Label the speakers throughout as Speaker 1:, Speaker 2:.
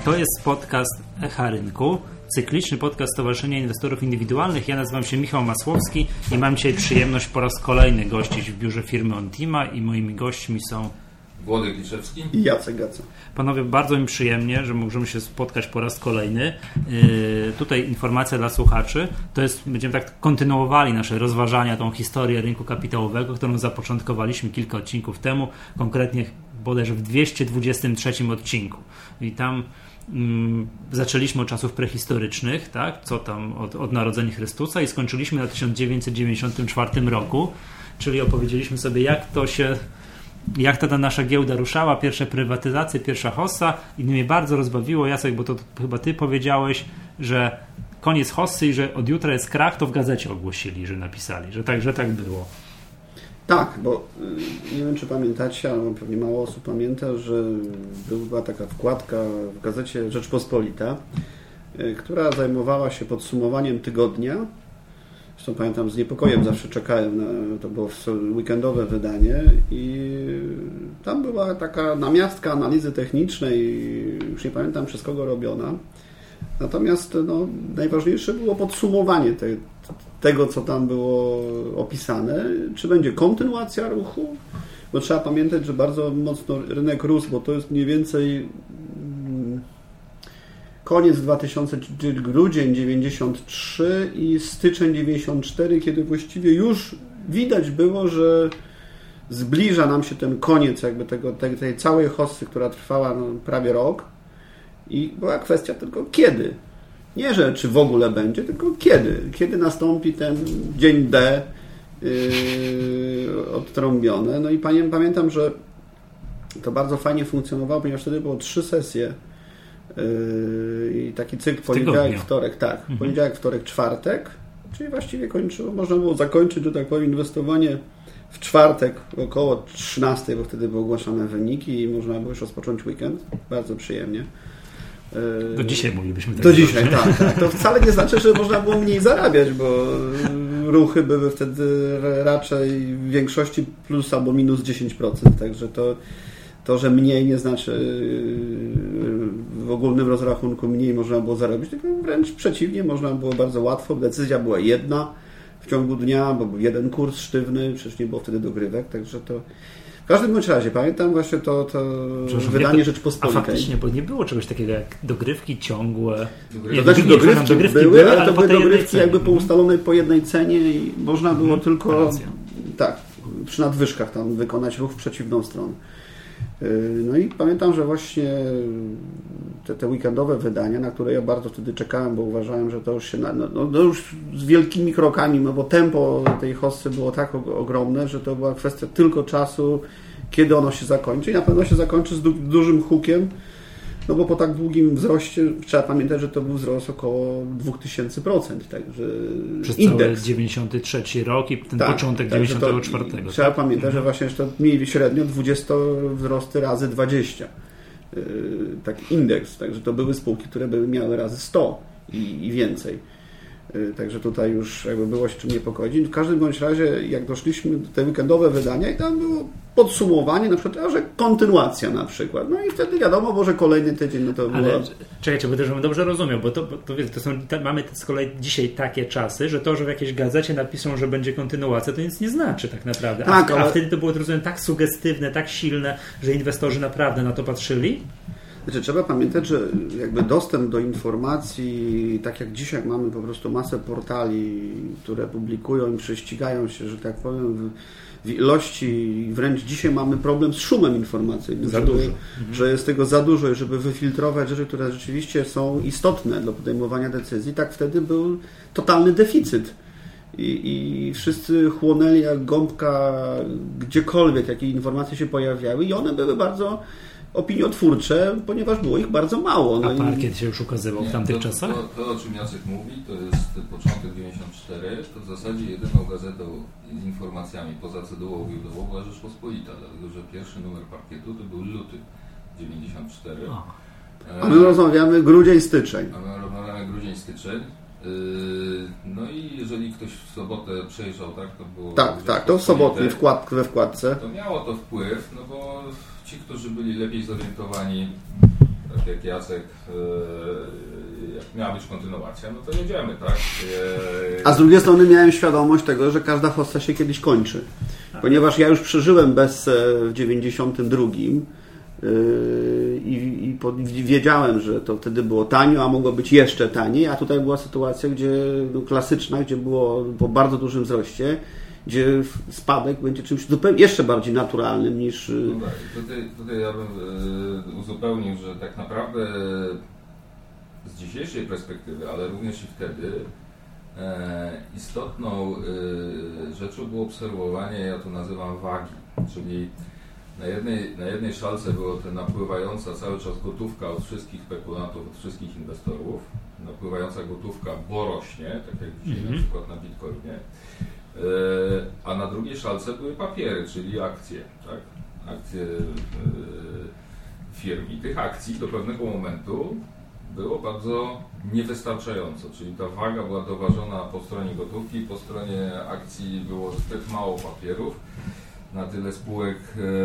Speaker 1: To jest podcast Echa Rynku, cykliczny podcast Stowarzyszenia Inwestorów Indywidualnych. Ja nazywam się Michał Masłowski i mam dzisiaj przyjemność po raz kolejny gościć w biurze firmy Ontima i moimi gośćmi są
Speaker 2: Włodek Liszewski
Speaker 3: i Jacek Gaca.
Speaker 1: Panowie, bardzo mi przyjemnie, że możemy się spotkać po raz kolejny. Tutaj informacja dla słuchaczy. Będziemy tak kontynuowali nasze rozważania, tą historię rynku kapitałowego, którą zapoczątkowaliśmy kilka odcinków temu, konkretnie bodajże w 223 odcinku. I tam zaczęliśmy od czasów prehistorycznych, tak? Co tam od narodzenia Chrystusa i skończyliśmy na 1994 roku, czyli opowiedzieliśmy sobie, jak ta nasza giełda ruszała, pierwsze prywatyzacje, pierwsza hossa i mnie bardzo rozbawiło, Jacek, bo to chyba ty powiedziałeś, że koniec hossy i że od jutra jest krach, to w gazecie ogłosili, że napisali, że tak było.
Speaker 3: Tak, bo nie wiem, czy pamiętacie, ale pewnie mało osób pamięta, że była taka wkładka w gazecie Rzeczpospolita, która zajmowała się podsumowaniem tygodnia. Zresztą pamiętam, z niepokojem zawsze czekałem, to było weekendowe wydanie i tam była taka namiastka analizy technicznej, już nie pamiętam przez kogo robiona. Natomiast najważniejsze było podsumowanie tego, co tam było opisane. Czy będzie kontynuacja ruchu? Bo trzeba pamiętać, że bardzo mocno rynek rósł, bo to jest mniej więcej koniec 2000, grudzień 93 i styczeń 94, kiedy właściwie już widać było, że zbliża nam się ten koniec jakby tej całej hossy, która trwała prawie rok i była kwestia tylko kiedy. Nie, że czy w ogóle będzie, tylko kiedy. Kiedy nastąpi ten dzień D odtrąbione. No i pamiętam, że to bardzo fajnie funkcjonowało, ponieważ wtedy było 3 sesje i taki cykl poniedziałek, wtorek, tak. Poniedziałek, wtorek, czwartek, czyli właściwie można było zakończyć, że tak powiem, inwestowanie w czwartek około 13, bo wtedy były ogłaszane wyniki i można było już rozpocząć weekend. Bardzo przyjemnie.
Speaker 1: Do dzisiaj moglibyśmy tak
Speaker 3: do dzisiaj, tak. To wcale nie znaczy, że można było mniej zarabiać, bo ruchy były wtedy raczej w większości plus albo minus 10%, także to, że mniej nie znaczy w ogólnym rozrachunku mniej można było zarobić, tylko wręcz przeciwnie, można było bardzo łatwo, decyzja była jedna w ciągu dnia, bo był jeden kurs sztywny, przecież nie było wtedy dogrywek, także to w każdym bądź razie pamiętam właśnie to wydanie Rzeczpospolitej.
Speaker 1: A faktycznie, bo nie było czegoś takiego jak dogrywki ciągłe.
Speaker 3: Dogrywki były, ale to były dogrywki jakby po ustalonej po jednej cenie i można było tylko przy nadwyżkach tam wykonać ruch w przeciwną stronę. No i pamiętam, że właśnie te weekendowe wydania, na które ja bardzo wtedy czekałem, bo uważałem, że to już się już z wielkimi krokami, bo tempo tej hossy było tak ogromne, że to była kwestia tylko czasu, kiedy ono się zakończy i na pewno się zakończy z dużym hukiem, no bo po tak długim wzroście trzeba pamiętać, że to był wzrost około 2000%, także
Speaker 1: przez
Speaker 3: indeks.
Speaker 1: cały 93 rok i ten początek 94.
Speaker 3: Trzeba pamiętać, że właśnie to mieli średnio 20 wzrosty razy 20. Taki indeks, także to były spółki, które były miały razy 100 i więcej. Także tutaj już jakby było się czym niepokoić. W każdym bądź razie, jak doszliśmy do te weekendowe wydania i tam było podsumowanie, na przykład, że kontynuacja na przykład. No i wtedy wiadomo, bo że kolejny tydzień, no to było...
Speaker 1: Ale czekajcie, bo żebym dobrze rozumiał, bo mamy z kolei dzisiaj takie czasy, że to, że w jakiejś gazecie napiszą, że będzie kontynuacja, to nic nie znaczy tak naprawdę. A wtedy to było, rozumiem, tak sugestywne, tak silne, że inwestorzy naprawdę na to patrzyli?
Speaker 3: Znaczy, trzeba pamiętać, że jakby dostęp do informacji, tak jak dzisiaj mamy po prostu masę portali, które publikują i prześcigają się, że tak powiem, w ilości, wręcz dzisiaj mamy problem z szumem informacyjnym.
Speaker 1: Za dużo.
Speaker 3: Że jest tego za dużo i żeby wyfiltrować rzeczy, które rzeczywiście są istotne dla podejmowania decyzji, tak wtedy był totalny deficyt. I wszyscy chłonęli jak gąbka gdziekolwiek, jakie informacje się pojawiały i one były bardzo opiniotwórcze, ponieważ było ich bardzo mało.
Speaker 1: A parkiet się już ukazywał w tamtych czasach?
Speaker 2: To, o czym Jacek mówi, to jest początek 94, to w zasadzie jedyną gazetą z informacjami poza cedułą giełdową była Rzeczpospolita, dlatego że pierwszy numer parkietu to był luty 94.
Speaker 3: A my rozmawiamy grudzień-styczeń.
Speaker 2: No i jeżeli ktoś w sobotę przejrzał, tak, to było...
Speaker 3: Tak, to w sobotę we wkładce.
Speaker 2: To miało to wpływ, no bo ci, którzy byli lepiej zorientowani Tak jak Jacek, jak miała być kontynuacja, no to jedziemy, tak?
Speaker 3: A z drugiej strony miałem świadomość tego, że każda hossa się kiedyś kończy. Ponieważ ja już przeżyłem Bessę w 92 i wiedziałem, że to wtedy było tanio, a mogło być jeszcze taniej, a tutaj była sytuacja, gdzie klasyczna, gdzie było po bardzo dużym wzroście, gdzie spadek będzie czymś zupełnie jeszcze bardziej naturalnym niż...
Speaker 2: No tak, tutaj ja bym uzupełnił, że tak naprawdę z dzisiejszej perspektywy, ale również i wtedy istotną rzeczą było obserwowanie, ja to nazywam wagi, czyli na jednej szalce była ta napływająca cały czas gotówka od wszystkich spekulantów, od wszystkich inwestorów, napływająca gotówka, bo rośnie, tak jak dzisiaj na przykład na Bitcoinie, a na drugiej szalce były papiery, czyli akcje, tak? Akcje firm. I tych akcji do pewnego momentu było bardzo niewystarczająco, czyli ta waga była doważona po stronie gotówki, po stronie akcji było zbyt mało papierów, na tyle spółek,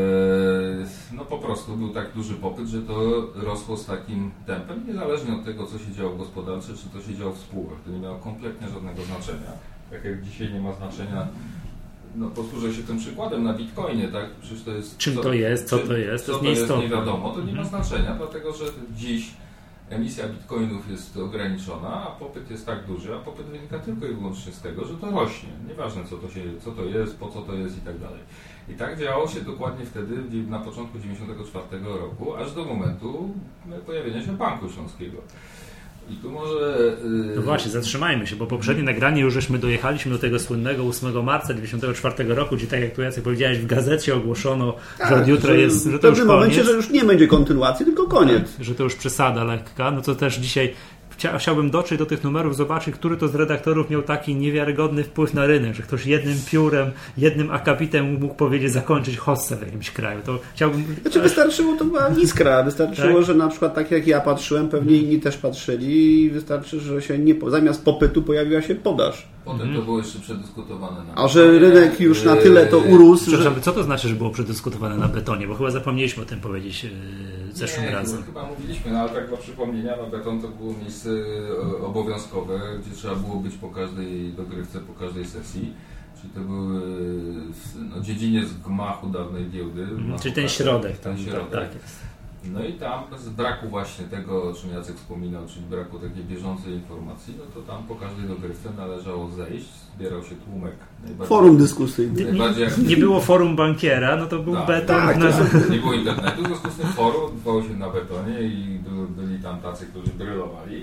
Speaker 2: no po prostu był tak duży popyt, że to rosło z takim tempem, niezależnie od tego, co się działo gospodarcze, czy to się działo w spółkach, to nie miało kompletnie żadnego znaczenia. Tak jak dzisiaj nie ma znaczenia, no posłużę się tym przykładem na Bitcoinie, tak? Przecież to jest...
Speaker 1: Czym to jest, co to jest, to jest nieistotne.
Speaker 2: Nie wiadomo, to nie ma znaczenia, dlatego że dziś emisja bitcoinów jest ograniczona, a popyt jest tak duży, a popyt wynika tylko i wyłącznie z tego, że to rośnie. Nieważne co to jest, po co to jest i tak dalej. I tak działo się dokładnie wtedy, na początku 1994 roku, aż do momentu pojawienia się Banku Śląskiego. I tu może...
Speaker 1: No właśnie, zatrzymajmy się, bo poprzednie nagranie już żeśmy dojechaliśmy do tego słynnego 8 marca 1994 roku, gdzie tak jak tu Jacek powiedziałeś, w gazecie ogłoszono, że od jutra jest, że to już koniec. W pewnym momencie,
Speaker 3: że już nie będzie kontynuacji, tylko koniec.
Speaker 1: Tak, że to już przesada lekka, no to też dzisiaj chciałbym dotrzeć do tych numerów, zobaczyć, który to z redaktorów miał taki niewiarygodny wpływ na rynek, że ktoś jednym piórem, jednym akapitem mógł powiedzieć zakończyć hossę w jakimś kraju. To chciałbym...
Speaker 3: Znaczy wystarczyło, to była iskra, wystarczyło, tak? Że na przykład tak jak ja patrzyłem, pewnie inni też patrzyli i wystarczy, że się zamiast popytu pojawiła się podaż.
Speaker 2: Potem to było jeszcze przedyskutowane na
Speaker 3: A że rynek już na tyle to urósł, że...
Speaker 1: Co to znaczy, że było przedyskutowane na betonie? Bo chyba zapomnieliśmy o tym powiedzieć zeszłym razem.
Speaker 2: Chyba mówiliśmy, no ale tak dla przypomnienia, no beton to było miejsce obowiązkowe, gdzie trzeba było być po każdej dogrywce, po każdej sesji. Czyli to był dziedziniec gmachu dawnej giełdy.
Speaker 1: Czyli ten środek.
Speaker 2: Ten środek.
Speaker 1: Tak jest.
Speaker 2: No i tam z braku właśnie tego, o czym Jacek wspominał, czyli braku takiej bieżącej informacji, no to tam po każdej dogrywce należało zejść, zbierał się tłumek.
Speaker 3: Forum dyskusyjne.
Speaker 1: Nie było forum bankiera, no to był beton.
Speaker 2: Nie było internetu, w związku z tym forum odbywało się na betonie i byli tam tacy, którzy brylowali.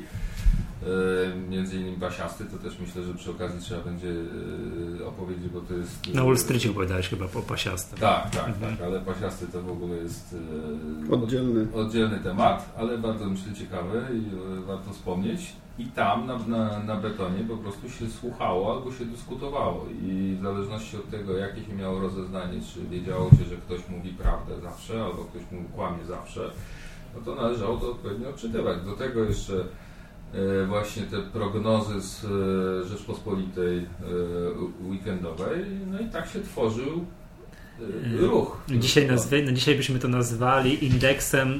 Speaker 2: Między innymi Basiasty, to też myślę, że przy okazji trzeba będzie opowiedzieć, bo to jest...
Speaker 1: Na Wall Streetie opowiadałeś chyba po Pasiastym.
Speaker 2: Tak, ale Pasiasty to w ogóle jest oddzielny temat, ale bardzo myślę ciekawy i warto wspomnieć. I tam na betonie po prostu się słuchało albo się dyskutowało i w zależności od tego, jakie się miało rozeznanie, czy wiedziało się, że ktoś mówi prawdę zawsze, albo ktoś mówi kłamie zawsze, no to należało to odpowiednio odczytywać. Do tego jeszcze właśnie te prognozy z Rzeczpospolitej weekendowej, no i tak się tworzył ruch.
Speaker 1: Dzisiaj byśmy to nazwali indeksem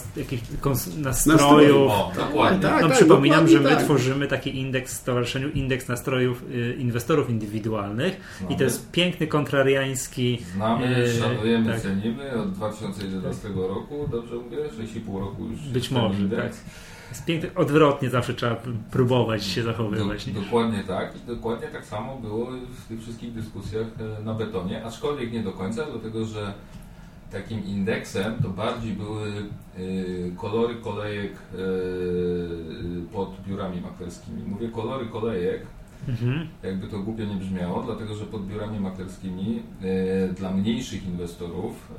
Speaker 1: nastrojów. Przypominam, że my tworzymy taki indeks w stowarzyszeniu, indeks nastrojów inwestorów indywidualnych i to jest piękny, kontrariański...
Speaker 2: Znamy, szanujemy, cenimy od 2011 roku, dobrze mówię? 6,5 roku już.
Speaker 1: Być może, tak. Jest piękny, odwrotnie zawsze trzeba próbować się zachowywać.
Speaker 2: Dokładnie tak i dokładnie tak samo było w tych wszystkich dyskusjach na betonie, aczkolwiek nie do końca, dlatego że takim indeksem to bardziej były kolory kolejek pod biurami maklerskimi. Mówię kolory kolejek, jakby to głupio nie brzmiało, dlatego że pod biurami maklerskimi dla mniejszych inwestorów,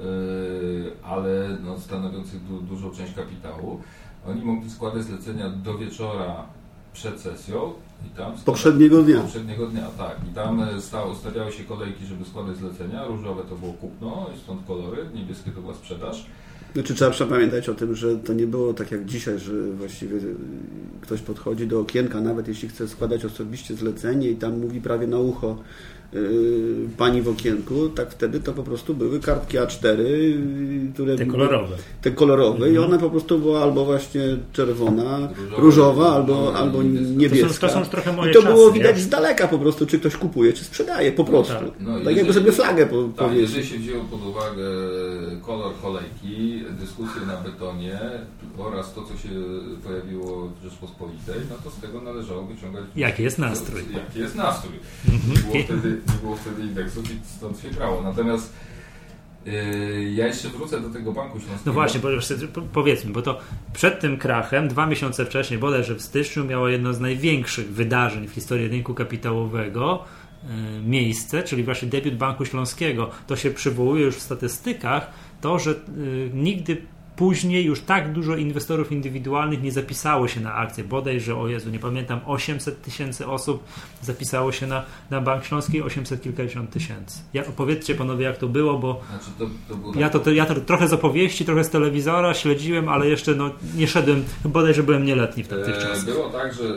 Speaker 2: ale stanowiących dużą część kapitału, oni mogli składać zlecenia do wieczora przed sesją i tam...
Speaker 3: Poprzedniego dnia,
Speaker 2: tak. I tam ustawiały się kolejki, żeby składać zlecenia. Różowe to było kupno i stąd kolory, niebieskie to była sprzedaż.
Speaker 3: Znaczy trzeba pamiętać o tym, że to nie było tak jak dzisiaj, że właściwie ktoś podchodzi do okienka, nawet jeśli chce składać osobiście zlecenie i tam mówi prawie na ucho pani w okienku, tak wtedy to po prostu były kartki A4, które te kolorowe i one po prostu była albo właśnie czerwona, różowa albo niebieska.
Speaker 1: To są trochę moje
Speaker 3: I to było
Speaker 1: czasy,
Speaker 3: widać
Speaker 1: nie?
Speaker 3: z daleka po prostu, czy ktoś kupuje, czy sprzedaje po prostu. Tak jakby sobie flagę powiedzieć.
Speaker 2: Jeżeli się wzięło pod uwagę kolor kolejki, dyskusję na betonie oraz to, co się pojawiło w Rzeczpospolitej, no to z tego należało wyciągać...
Speaker 1: Jaki jest nastrój.
Speaker 2: Jaki jest nastrój. Nie było wtedy indeksów i stąd się grało. Natomiast ja jeszcze wrócę do tego Banku Śląskiego.
Speaker 1: No właśnie, powiedzmy, bo to przed tym krachem, 2 miesiące wcześniej, bodajże w styczniu, miało jedno z największych wydarzeń w historii rynku kapitałowego miejsce, czyli właśnie debiut Banku Śląskiego. To się przywołuje już w statystykach, to, że nigdy później już tak dużo inwestorów indywidualnych nie zapisało się na akcje. Bodajże, o Jezu, nie pamiętam, 800 tysięcy osób zapisało się na Bank Śląski, 800 kilkadziesiąt tysięcy. Opowiedzcie panowie, jak to było, bo ja to trochę z opowieści, trochę z telewizora śledziłem, ale jeszcze nie szedłem, bodajże byłem nieletni w tamtych czasach.
Speaker 2: Było tak, że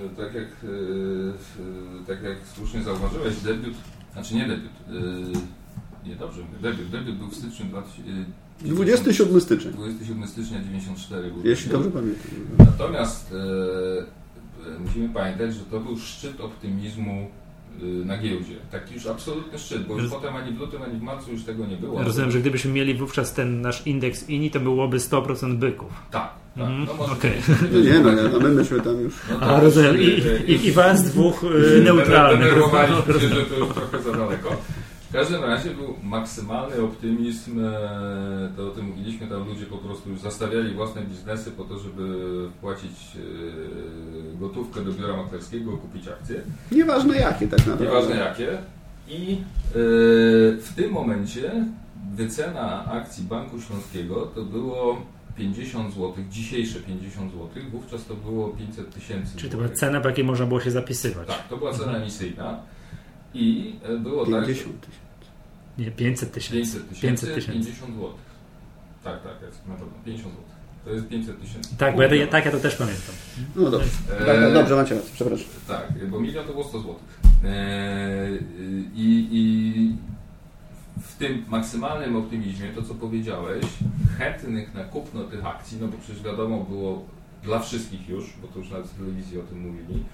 Speaker 2: tak jak słusznie zauważyłeś, debiut. Debiut był w styczniu
Speaker 3: 27 stycznia.
Speaker 2: 27 stycznia 94.
Speaker 3: Jeśli dobrze pamiętam.
Speaker 2: Natomiast musimy pamiętać, że to był szczyt optymizmu na giełdzie. Taki już absolutny szczyt, bo już potem ani w lutym, ani w marcu już tego nie było.
Speaker 1: Rozumiem, że gdybyśmy mieli wówczas ten nasz indeks INI, to byłoby 100% byków.
Speaker 2: Tak. No może
Speaker 3: my myśmy tam już...
Speaker 1: rozumiem. I was dwóch neutralnych.
Speaker 2: Denerwowaliśmy się, że to już trochę za daleko. W każdym razie był maksymalny optymizm, to o tym mówiliśmy, tam ludzie po prostu już zastawiali własne biznesy po to, żeby wpłacić gotówkę do biura maklerskiego, kupić akcje.
Speaker 3: Nieważne jakie tak naprawdę.
Speaker 2: Nieważne jakie. I w tym momencie wycena akcji Banku Śląskiego to było 50 zł, dzisiejsze 50 zł, wówczas to było 500 tysięcy.
Speaker 1: Czyli to była cena, po jakiej można było się zapisywać.
Speaker 2: Tak, to była cena emisyjna. I było
Speaker 3: 50
Speaker 2: tysięcy.
Speaker 1: Nie, 500 tysięcy.
Speaker 2: 50 zł. Tak, jest na pewno 50 zł. To jest 500 tysięcy.
Speaker 1: Tak, bo ja to też pamiętam.
Speaker 3: No dobrze. Dobrze, macie rację, przepraszam.
Speaker 2: Tak, bo milion to było 100 zł. I w tym maksymalnym optymizmie, to co powiedziałeś, chętnych na kupno tych akcji, no bo przecież wiadomo było dla wszystkich już, bo to już nawet w telewizji o tym mówili,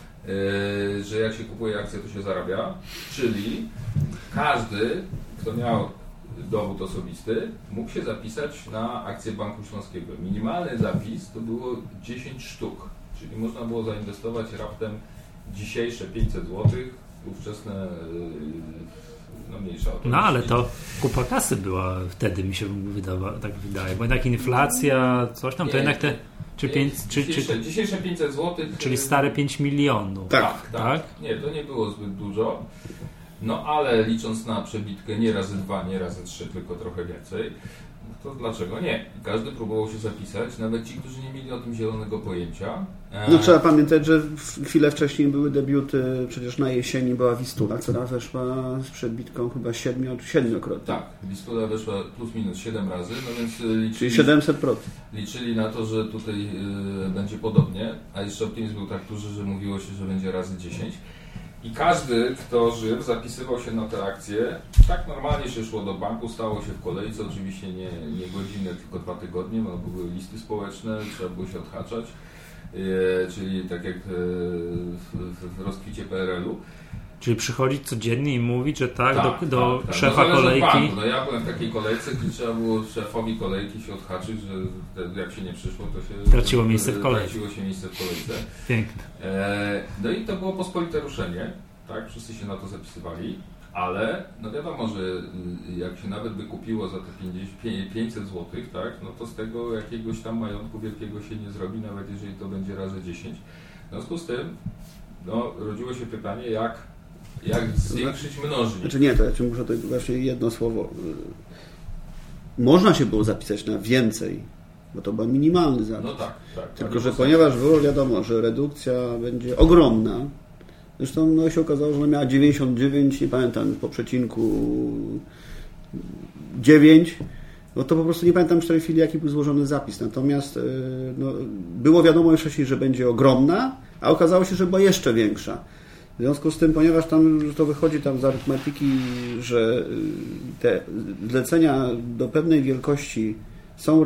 Speaker 2: że jak się kupuje akcję, to się zarabia, czyli każdy, kto miał dowód osobisty, mógł się zapisać na akcję Banku Śląskiego. Minimalny zapis to było 10 sztuk, czyli można było zainwestować raptem dzisiejsze 500 zł, ówczesne mniejsza.
Speaker 1: No ale to kupa kasy była wtedy, mi się tak wydaje, bo jednak inflacja, coś tam, to jednak te...
Speaker 2: Dzisiejsze 500 zł.
Speaker 1: Czyli stare 5 milionów.
Speaker 2: Tak. Nie, to nie było zbyt dużo. No ale licząc na przebitkę nie razy 2, nie razy 3, tylko trochę więcej, to dlaczego nie? Każdy próbował się zapisać, nawet ci, którzy nie mieli o tym zielonego pojęcia.
Speaker 3: No trzeba pamiętać, że chwilę wcześniej były debiuty, przecież na jesieni była Wistula, która weszła z przebitką chyba 7-krotnie.
Speaker 2: Tak, Wistula weszła plus minus 7 razy, no więc
Speaker 3: czyli 700%.
Speaker 2: Liczyli na to, że tutaj będzie podobnie, a jeszcze optymizm był tak duży, że mówiło się, że będzie razy 10. I każdy, kto żył, zapisywał się na te akcje. Tak normalnie się szło do banku, stało się w kolejce, oczywiście nie godzinę, tylko 2 tygodnie, bo były listy społeczne, trzeba było się odhaczać, czyli tak jak w rozkwicie PRL-u.
Speaker 1: Czyli przychodzić codziennie i mówić, że do szefa kolejki.
Speaker 2: No ja byłem w takiej kolejce, gdzie trzeba było szefowi kolejki się odhaczyć, że jak się nie przyszło, to się
Speaker 1: traciło miejsce w kolejce. Piękne.
Speaker 2: No i to było pospolite ruszenie, tak? Wszyscy się na to zapisywali, ale no wiadomo, że jak się nawet by kupiło za te 500 zł, tak? No to z tego jakiegoś tam majątku wielkiego się nie zrobi, nawet jeżeli to będzie razy 10. W związku z tym rodziło się pytanie, jak zwiększyć mnożnik?
Speaker 3: Znaczy nie, to ja muszę tutaj właśnie jedno słowo. Można się było zapisać na więcej, bo to był minimalny zapis.
Speaker 2: No tak.
Speaker 3: Tylko, że ponieważ było wiadomo, że redukcja będzie ogromna, zresztą się okazało, że ona miała 99, nie pamiętam, po przecinku 9, no to po prostu nie pamiętam w tej chwili, jaki był złożony zapis. Natomiast było wiadomo już wcześniej, że będzie ogromna, a okazało się, że była jeszcze większa. W związku z tym, ponieważ tam to wychodzi tam z arytmetyki, że te zlecenia do pewnej wielkości są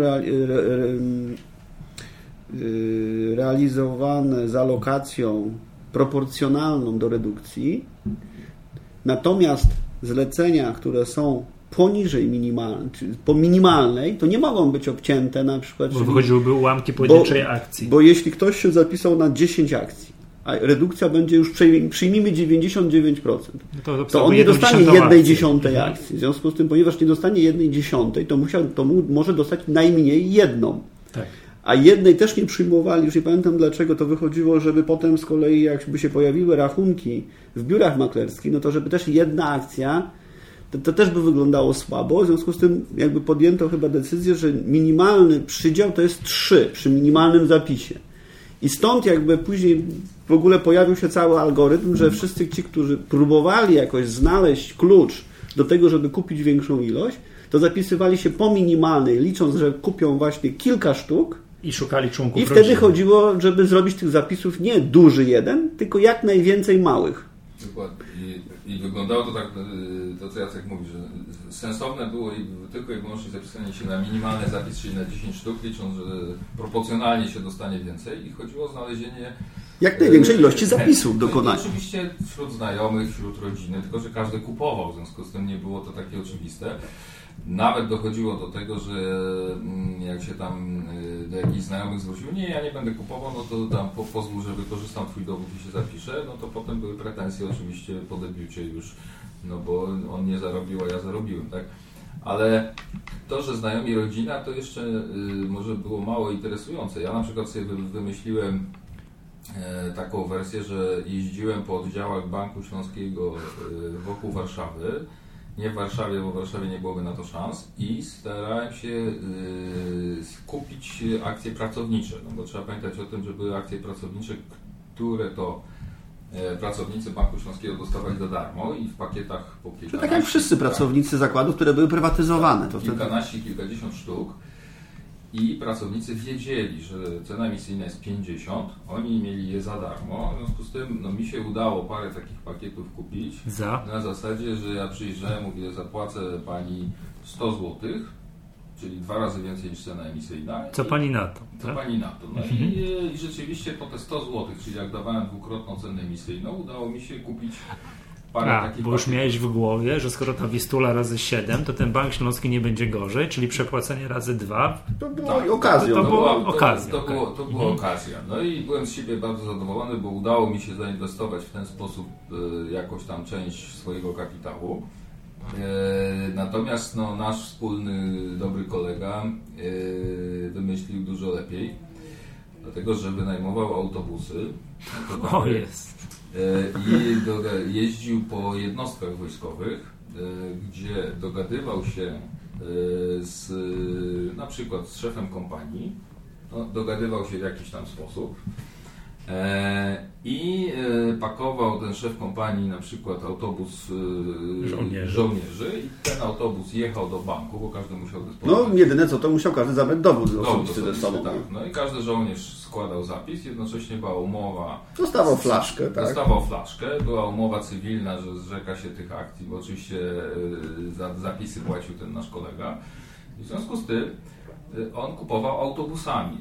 Speaker 3: realizowane z alokacją proporcjonalną do redukcji, natomiast zlecenia, które są poniżej minimalnej, to nie mogą być obcięte na przykład...
Speaker 1: Bo wychodziłyby ułamki pojedynczej akcji.
Speaker 3: Bo jeśli ktoś się zapisał na 10 akcji, a redukcja będzie już, przyjmijmy 99%, to on nie dostanie 1/10 akcji. W związku z tym, ponieważ nie dostanie 1/10, to może dostać najmniej jedną.
Speaker 1: Tak.
Speaker 3: A jednej też nie przyjmowali, już nie pamiętam dlaczego, to wychodziło, żeby potem z kolei jakby się pojawiły rachunki w biurach maklerskich, no to żeby też jedna akcja, to też by wyglądało słabo. W związku z tym jakby podjęto chyba decyzję, że minimalny przydział to jest 3 przy minimalnym zapisie. I stąd jakby później w ogóle pojawił się cały algorytm, że wszyscy ci, którzy próbowali jakoś znaleźć klucz do tego, żeby kupić większą ilość, to zapisywali się po minimalnej, licząc, że kupią właśnie kilka sztuk.
Speaker 1: I szukali członków
Speaker 3: I wtedy chodziło, żeby zrobić tych zapisów nie duży jeden, tylko jak najwięcej małych.
Speaker 2: Dokładnie. I wyglądało to tak, to co Jacek mówi, że sensowne było tylko i wyłącznie zapisanie się na minimalny zapis, czyli na 10 sztuk, licząc, że proporcjonalnie się dostanie więcej i chodziło o znalezienie
Speaker 3: jak największej ilości zapisów dokonania.
Speaker 2: Oczywiście wśród znajomych, wśród rodziny, tylko że każdy kupował, w związku z tym nie było to takie oczywiste. Nawet dochodziło do tego, że jak się tam do jakichś znajomych zwrócił, nie, ja nie będę kupował, no to tam pozwól, że wykorzystam twój dowód i się zapiszę, no to potem były pretensje oczywiście po debiucie już, no bo on nie zarobił, a ja zarobiłem, tak? Ale to, że znajomi rodzina, to jeszcze może było mało interesujące. Ja na przykład sobie wymyśliłem taką wersję, że jeździłem po oddziałach Banku Śląskiego wokół Warszawy, nie w Warszawie, bo w Warszawie nie byłoby na to szans i starałem się kupić akcje pracownicze, no bo trzeba pamiętać o tym, że były akcje pracownicze, które to pracownicy Banku Śląskiego dostawali za darmo i w pakietach po kilkanaście.
Speaker 3: Tak jak wszyscy pracownicy zakładów, które były prywatyzowane. To
Speaker 2: kilkanaście, kilkadziesiąt sztuk. I pracownicy wiedzieli, że cena emisyjna jest 50, oni mieli je za darmo, w związku z tym no, mi się udało parę takich pakietów kupić na zasadzie, że ja przyjrzałem, mówię, zapłacę pani 100 zł, czyli 2 razy więcej niż cena emisyjna.
Speaker 1: Co pani na to?
Speaker 2: Co
Speaker 1: tak?
Speaker 2: pani na to. No i rzeczywiście po te 100 zł, czyli jak dawałem dwukrotną cenę emisyjną, udało mi się kupić
Speaker 1: bo już miałeś w głowie, że skoro ta Wistula razy 7, to ten Bank Śląski nie będzie gorzej, czyli przepłacenie razy 2.
Speaker 3: To było okazją.
Speaker 2: To była okazja. No i byłem z siebie bardzo zadowolony, bo udało mi się zainwestować w ten sposób jakoś tam część swojego kapitału. Natomiast no, nasz wspólny, dobry kolega wymyślił dużo lepiej, dlatego że wynajmował autobusy.
Speaker 1: O jest.
Speaker 2: I jeździł po jednostkach wojskowych, gdzie dogadywał się na przykład z szefem kompanii, no, dogadywał się w jakiś tam sposób i pakował ten szef kompanii na przykład autobus żołnierzy i ten autobus jechał do banku, bo każdy musiał dysponować.
Speaker 3: No jedyne co, to musiał każdy zabrać dowód osobisty ze sobą.
Speaker 2: Tak. No i każdy żołnierz składał zapis, jednocześnie była umowa.
Speaker 3: Dostawał flaszkę, tak?
Speaker 2: Dostawał flaszkę, była umowa cywilna, że zrzeka się tych akcji, bo oczywiście za zapisy płacił ten nasz kolega. I w związku z tym on kupował autobusami.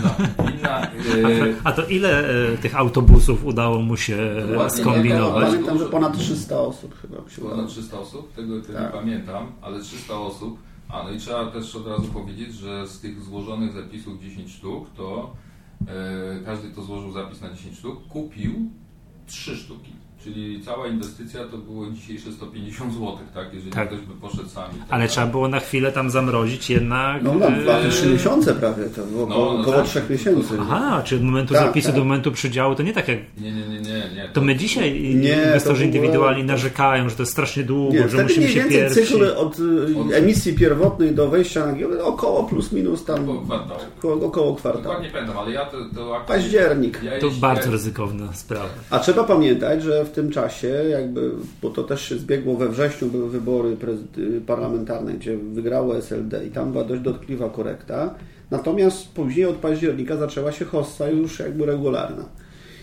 Speaker 1: A to ile tych autobusów udało mu się skombinować?
Speaker 3: Pamiętam, że ponad 300 osób chyba się udało.
Speaker 2: Ponad 300 osób? Tego nie pamiętam, ale 300 osób. No i trzeba też od razu powiedzieć, że z tych złożonych zapisów 10 sztuk, to każdy, kto złożył zapis na 10 sztuk, kupił 3 sztuki. Czyli cała inwestycja to było dzisiejsze 150 zł, tak? Jeżeli ktoś by poszedł sami.
Speaker 1: Ale trzeba było na chwilę tam zamrozić jednak...
Speaker 3: No 3 miesiące prawie, to było około 3 miesięcy.
Speaker 1: Aha, czyli od momentu zapisu do momentu przydziału to nie tak jak...
Speaker 2: Nie.
Speaker 1: To my dzisiaj inwestorzy indywidualni narzekają, że to jest strasznie długo, że musimy się pierwsi...
Speaker 3: Cykl od emisji pierwotnej do wejścia na giełdę około plus minus tam... Około kwartału.
Speaker 2: Dokładnie pamiętam, ale ja to
Speaker 3: październik.
Speaker 1: To bardzo ryzykowna sprawa.
Speaker 3: A trzeba pamiętać, że w tym czasie, jakby, bo to też się zbiegło, we wrześniu były wybory parlamentarne, gdzie wygrało SLD i tam była dość dotkliwa korekta. Natomiast później od października zaczęła się hossa już jakby regularna.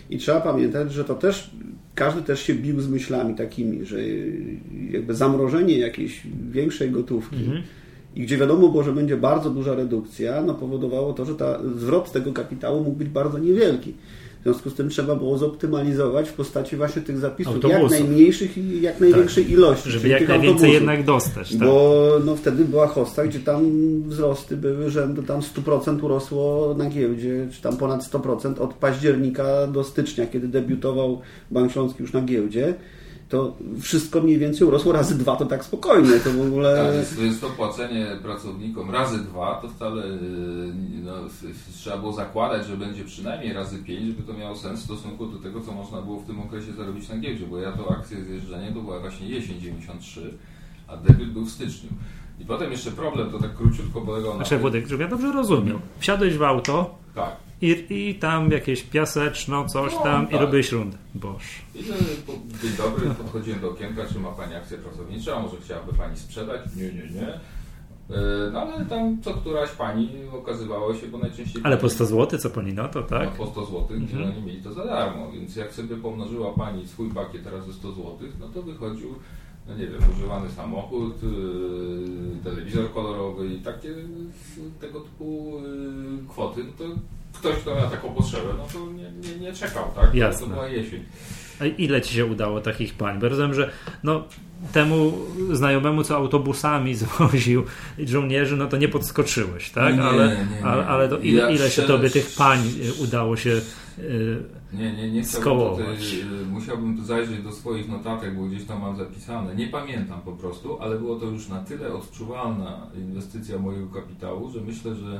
Speaker 3: I trzeba pamiętać, że to też każdy też się bił z myślami takimi, że jakby zamrożenie jakiejś większej gotówki i gdzie wiadomo było, że będzie bardzo duża redukcja, no powodowało to, że zwrot tego kapitału mógł być bardzo niewielki. W związku z tym trzeba było zoptymalizować w postaci właśnie tych zapisów
Speaker 1: autobusów.
Speaker 3: Jak najmniejszych i jak największej ilości.
Speaker 1: Żeby jak najwięcej autobusów. Jednak dostać. Tak.
Speaker 3: Bo no, wtedy była hosta, gdzie tam wzrosty były rzędu tam 100% urosło na giełdzie, czy tam ponad 100% od października do stycznia, kiedy debiutował Bank Śląski już na giełdzie. To wszystko mniej więcej urosło razy 2, to tak spokojnie, to w ogóle...
Speaker 2: Tak, jest to płacenie pracownikom razy 2, to wcale trzeba było zakładać, że będzie przynajmniej razy 5, żeby to miało sens w stosunku do tego, co można było w tym okresie zarobić na giełdzie, bo ja to akcję zjeżdżenia to była właśnie jesień 93, a debiut był w styczniu. I potem jeszcze problem, to tak króciutko polegał na...
Speaker 1: Znaczy, Włodek, żeby ja dobrze rozumiał. Wsiadłeś w auto...
Speaker 2: Tak.
Speaker 1: I tam jakieś piaseczno, coś tam i robiłeś rundę. Boż.
Speaker 2: Dzień dobry, podchodziłem do okienka, czy ma Pani akcję pracownicze, a może chciałaby Pani sprzedać? Nie. No ale tam co któraś Pani okazywało się, bo najczęściej...
Speaker 1: Ale po 100 zł, co Pani na to, tak?
Speaker 2: No po 100 zł, gdzie oni mieli to za darmo, więc jak sobie pomnożyła Pani swój pakiet teraz ze 100 zł, no to wychodził, no nie wiem, używany samochód, telewizor kolorowy i takie tego typu kwoty, no to ktoś, kto miał taką potrzebę, no to nie czekał, tak?
Speaker 1: Jasne.
Speaker 2: To była jesień.
Speaker 1: A ile Ci się udało takich pań? Bo rozumiem, że no, temu znajomemu, co autobusami zwoził żołnierzy, no to nie podskoczyłeś, tak? Ale to ile się Tobie tych pań udało się
Speaker 2: nie
Speaker 1: skołować?
Speaker 2: Musiałbym tu zajrzeć do swoich notatek, bo gdzieś tam mam zapisane. Nie pamiętam po prostu, ale było to już na tyle odczuwalna inwestycja mojego kapitału, że myślę, że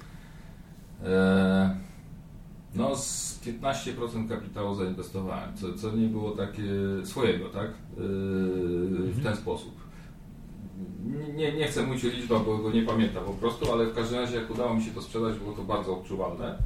Speaker 2: no z 15% kapitału zainwestowałem, co nie było takie swojego, tak? W ten sposób. Nie chcę mówić o liczbach, bo nie pamiętam po prostu, ale w każdym razie jak udało mi się to sprzedać, było to bardzo odczuwalne.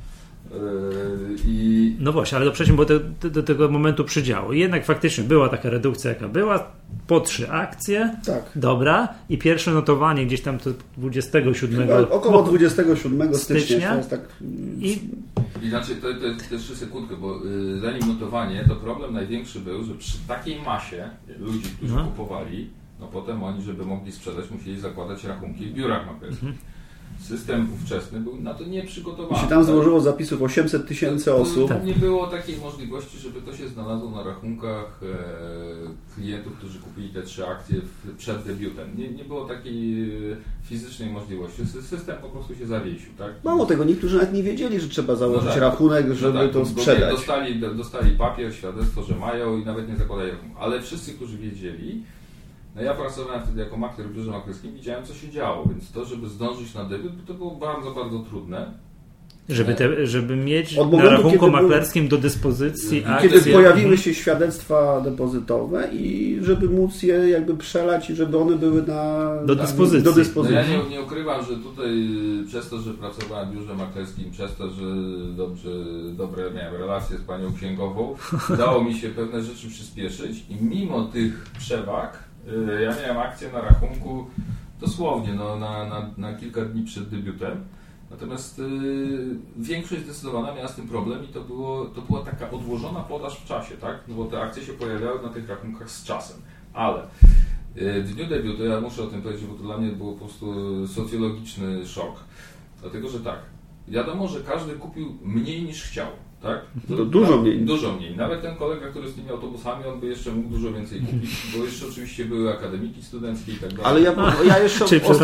Speaker 1: No właśnie, ale to przecież bo do tego momentu przydziało. I jednak faktycznie była taka redukcja, jaka była, po 3 akcje,
Speaker 3: tak.
Speaker 1: Dobra, i pierwsze notowanie gdzieś tam to 27...
Speaker 3: Około 27 stycznia. To jest tak...
Speaker 2: Inaczej, to jest jeszcze sekundkę, bo zanim notowanie, to problem największy był, że przy takiej masie ludzi, którzy kupowali, no potem oni, żeby mogli sprzedać, musieli zakładać rachunki w biurach maklerskich. System ówczesny był na to nieprzygotowany.
Speaker 3: Się tam złożyło zapisów 800 000 osób.
Speaker 2: Nie było takiej możliwości, żeby to się znalazło na rachunkach klientów, którzy kupili te 3 akcje przed debiutem. Nie było takiej fizycznej możliwości. System po prostu się zawiesił. Tak?
Speaker 3: Mało tego, niektórzy nawet nie wiedzieli, że trzeba założyć rachunek, żeby to sprzedać.
Speaker 2: Dostali papier, świadectwo, że mają i nawet nie zakładali rachunku. Ale wszyscy, którzy wiedzieli, no ja pracowałem wtedy jako makler w biurze maklerskim, widziałem, co się działo, więc to, żeby zdążyć na debiut, to było bardzo, bardzo trudne.
Speaker 1: Żeby mieć na rachunku maklerskim do dyspozycji akcje.
Speaker 3: Kiedy pojawiły się świadectwa depozytowe i żeby móc je jakby przelać i żeby one były do dyspozycji.
Speaker 2: No ja nie ukrywam, że tutaj przez to, że pracowałem w biurze maklerskim, przez to, że dobre miałem relacje z panią księgową, udało mi się pewne rzeczy przyspieszyć i mimo tych przewag ja miałem akcję na rachunku dosłownie na kilka dni przed debiutem. Natomiast większość zdecydowana miała z tym problem i to była taka odłożona podaż w czasie, tak? No bo te akcje się pojawiały na tych rachunkach z czasem. Ale w dniu debiutu, ja muszę o tym powiedzieć, bo to dla mnie było po prostu socjologiczny szok. Dlatego, że tak, wiadomo, że każdy kupił mniej niż chciał. Tak?
Speaker 3: Dużo mniej.
Speaker 2: Dużo mniej. Nawet ten kolega, który z tymi autobusami, on by jeszcze mógł dużo więcej kupić, bo jeszcze oczywiście były akademiki studenckie i tak dalej.
Speaker 3: Ale ja jeszcze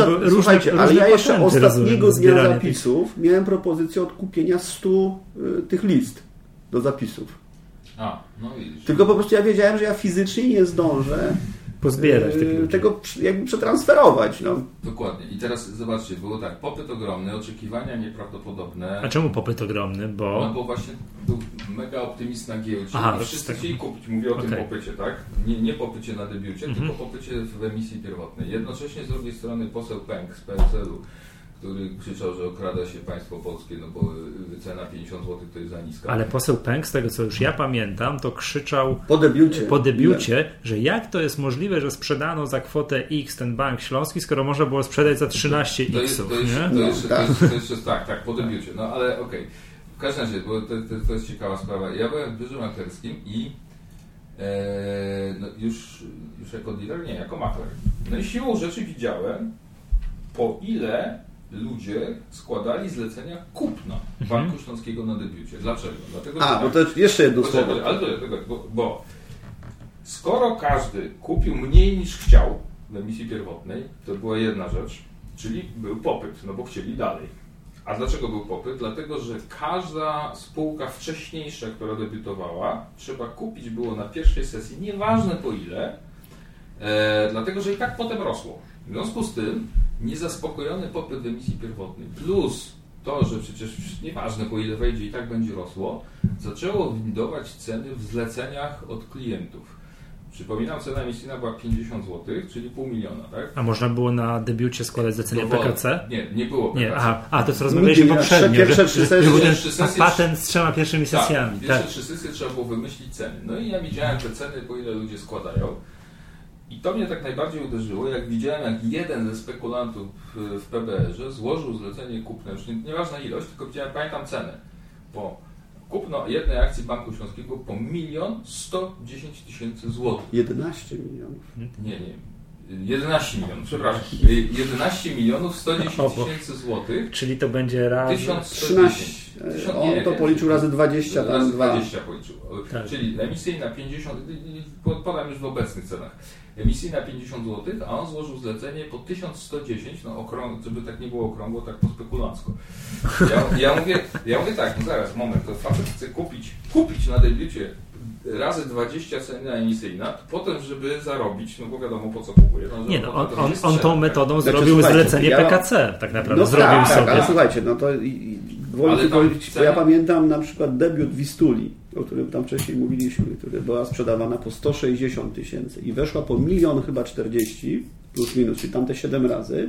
Speaker 3: ostatniego dnia zapisów miałem propozycję odkupienia 100 tych list do zapisów.
Speaker 2: No widzisz.
Speaker 3: Tylko po prostu ja wiedziałem, że ja fizycznie nie zdążę
Speaker 1: pozbierać
Speaker 3: tego jakby przetransferować. No.
Speaker 2: Dokładnie. I teraz zobaczcie, było tak, popyt ogromny, oczekiwania nieprawdopodobne.
Speaker 1: A czemu popyt ogromny?
Speaker 2: No bo właśnie był mega optymist na giełdzie i wszyscy chcieli kupić. Mówię o tym popycie, tak? Nie popycie na debiucie, tylko popycie w emisji pierwotnej. Jednocześnie z drugiej strony poseł Pęk z PSL-u, który krzyczał, że okrada się państwo polskie, no bo wycena 50 zł to jest za niska.
Speaker 1: Ale poseł Pęk, z tego co już ja pamiętam, to krzyczał
Speaker 3: po debiucie,
Speaker 1: że jak to jest możliwe, że sprzedano za kwotę X ten Bank Śląski, skoro można było sprzedać za 13 X.
Speaker 2: Tak, po debiucie. No ale okej. W każdym razie, bo to jest ciekawa sprawa. Ja byłem w biurze maklerskim i no już jako dealer, nie, jako makler. No i siłą rzeczy widziałem, po ile ludzie składali zlecenia kupna Banku Śląskiego na debiucie. Dlaczego? Dlatego,
Speaker 3: bo to jeszcze jedno słowo.
Speaker 2: Ale bo skoro każdy kupił mniej niż chciał w emisji pierwotnej, to była jedna rzecz, czyli był popyt, no bo chcieli dalej. A dlaczego był popyt? Dlatego, że każda spółka wcześniejsza, która debiutowała, trzeba kupić było na pierwszej sesji, nieważne po ile, dlatego, że i tak potem rosło. W związku z tym niezaspokojony popyt w emisji pierwotnej plus to, że przecież nieważne po ile wejdzie i tak będzie rosło, zaczęło windować ceny w zleceniach od klientów. Przypominam, cena emisyjna była 50 zł, czyli 500 000, tak?
Speaker 1: A można było na debiucie składać zlecenie PKC?
Speaker 2: Nie było PKC.
Speaker 1: Nie, to co rozmawialiśmy poprzednio,
Speaker 3: pierwsze trzy sesje,
Speaker 1: był ten patent z 3 pierwszymi sesjami.
Speaker 2: Pierwsze 3 sesje trzeba było wymyślić ceny. No i ja widziałem te ceny, po ile ludzie składają. I to mnie tak najbardziej uderzyło, jak widziałem, jak jeden ze spekulantów w PBR-ze złożył zlecenie kupne, już nieważna ilość, tylko widziałem, pamiętam cenę. Kupno jednej akcji Banku Śląskiego po 1 110 000 złotych.
Speaker 3: 11 milionów.
Speaker 2: Nie. 11 milionów, przepraszam. 11 110 000 złotych.
Speaker 1: Czyli to będzie raz...
Speaker 2: 1110.
Speaker 3: On to policzył razy 20, tam
Speaker 2: razy
Speaker 3: 2.
Speaker 2: 20 policzył. Tak. Czyli emisyjna 50, podam już w obecnych cenach. Emisyjna 50 zł, a on złożył zlecenie po 1110, żeby tak nie było okrągło, tak po spekulancku. Ja mówię tak, no zaraz, moment, to facet chce kupić na debiucie razy 20 cena emisyjna, potem, żeby zarobić, no bo wiadomo po co kupuje.
Speaker 1: On tą metodą zrobił zlecenie PKC, tak naprawdę, zrobił sobie.
Speaker 3: Ale słuchajcie, no to bo ja pamiętam na przykład debiut Wistuli, o którym tam wcześniej mówiliśmy, która była sprzedawana po 160 000 i weszła po 1 chyba 40 plus minus, czyli tamte 7 razy.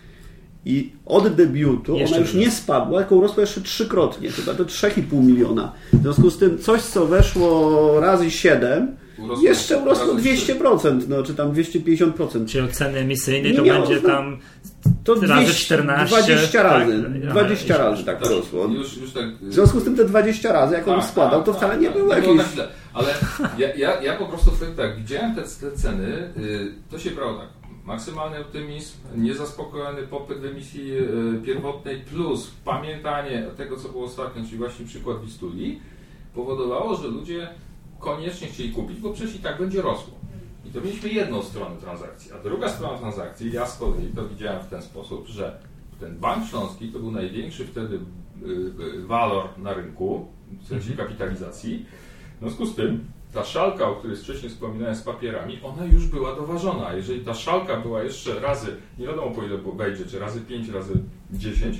Speaker 3: I od debiutu ona już nie spadła, tylko urosła jeszcze 3-krotnie, chyba do 3,5 miliona. W związku z tym coś, co weszło razy 7, jeszcze urosło 200%, no, czy tam 250%.
Speaker 1: Czyli od ceny emisyjnej to będzie tam to razy 14.
Speaker 3: 20 razy. 20 razy tak urosło. W związku z tym te 20 razy, jak on składał, to wcale nie było jakieś...
Speaker 2: Ale ja po prostu wtedy tak, widziałem te ceny, to się brało tak. Maksymalny optymizm, niezaspokojony popyt w emisji pierwotnej plus pamiętanie tego, co było ostatnio, czyli właśnie przykład Wistuli, powodowało, że ludzie koniecznie chcieli kupić, bo przecież i tak będzie rosło. I to mieliśmy jedną stronę transakcji, a druga strona transakcji, ja z kolei to widziałem w ten sposób, że ten Bank Śląski to był największy wtedy walor na rynku, w sensie kapitalizacji. W związku z tym ta szalka, o której wcześniej wspominałem z papierami, ona już była doważona. Jeżeli ta szalka była jeszcze razy, nie wiadomo po ile wejdzie, czy razy 5, razy 10,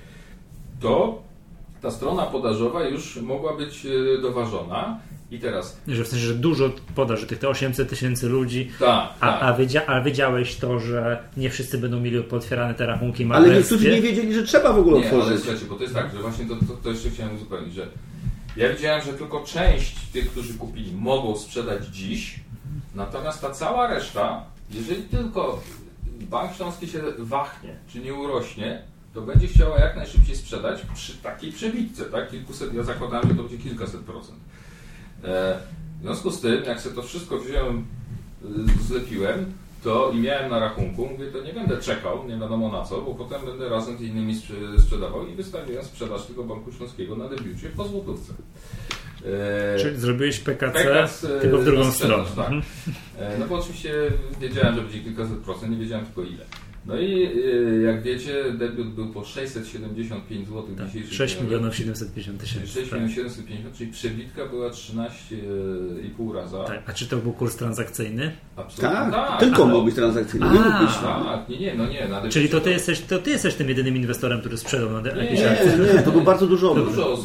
Speaker 2: to ta strona podażowa już mogła być doważona. I teraz...
Speaker 1: Że w sensie, że dużo podaży, tych 800 000 ludzi, a wiedziałeś to, że nie wszyscy będą mieli pootwierane te rachunki maklerskie.
Speaker 3: Ale niektórzy nie wiedzieli, że trzeba w ogóle otworzyć.
Speaker 2: Ale słuchajcie, bo to jest tak, że właśnie to jeszcze chciałem uzupełnić, że ja widziałem, że tylko część tych, którzy kupili, mogą sprzedać dziś, natomiast ta cała reszta, jeżeli tylko Bank Śląski się wahnie, czy nie urośnie, to będzie chciała jak najszybciej sprzedać przy takiej przebitce, tak? Kilkuset, ja zakładałem, że to będzie kilkaset procent. W związku z tym, jak sobie to wszystko wziąłem, zlepiłem, to i miałem na rachunku, mówię, to nie będę czekał, nie wiadomo na co, bo potem będę razem z innymi sprzedawał i wystawiłem sprzedaż tego Banku Śląskiego na debiucie po złotówce.
Speaker 1: Czyli zrobiłeś PKC tylko w drugą stronę.
Speaker 2: Tak. No bo oczywiście wiedziałem, że będzie kilkaset procent, nie wiedziałem tylko ile. No i jak wiecie, debiut był po 675 zł
Speaker 1: tak,
Speaker 2: dzisiejszych
Speaker 1: 6 750 000.
Speaker 2: 6 750, czyli przebitka była 13,5 razy.
Speaker 1: Tak. A czy to był kurs transakcyjny?
Speaker 2: Absolutnie.
Speaker 3: Tak, tylko mógł być transakcyjny. Nie mógł być.
Speaker 2: Tak, nie.
Speaker 1: Czyli to ty jesteś tym jedynym inwestorem, który sprzedał na jakieś
Speaker 3: akcje? Nie, to był bardzo dużo.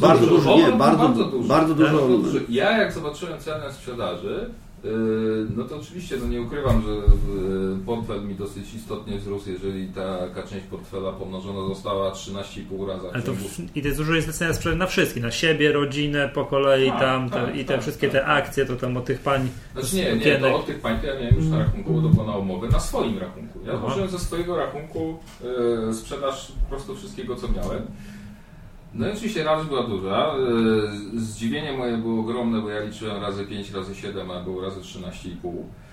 Speaker 3: Bardzo dużo.
Speaker 2: Ja jak zobaczyłem cenę sprzedaży, no to oczywiście nie ukrywam, że portfel mi dosyć istotnie wzrósł, jeżeli taka część portfela pomnożona została 13,5 razy.
Speaker 1: I to jest dużo zlecenia sprzedaży na wszystkich, na siebie, rodzinę, po kolei te wszystkie te akcje, to tam od tych pań.
Speaker 2: Znaczy nie, to od tych pań to ja miałem już na rachunku, bo to było na umowę, na swoim rachunku. Ja złożyłem ze swojego rachunku sprzedaż po prostu wszystkiego, co miałem. No i oczywiście radość była duża. Zdziwienie moje było ogromne, bo ja liczyłem razy 5, razy 7, a było razy 13,5.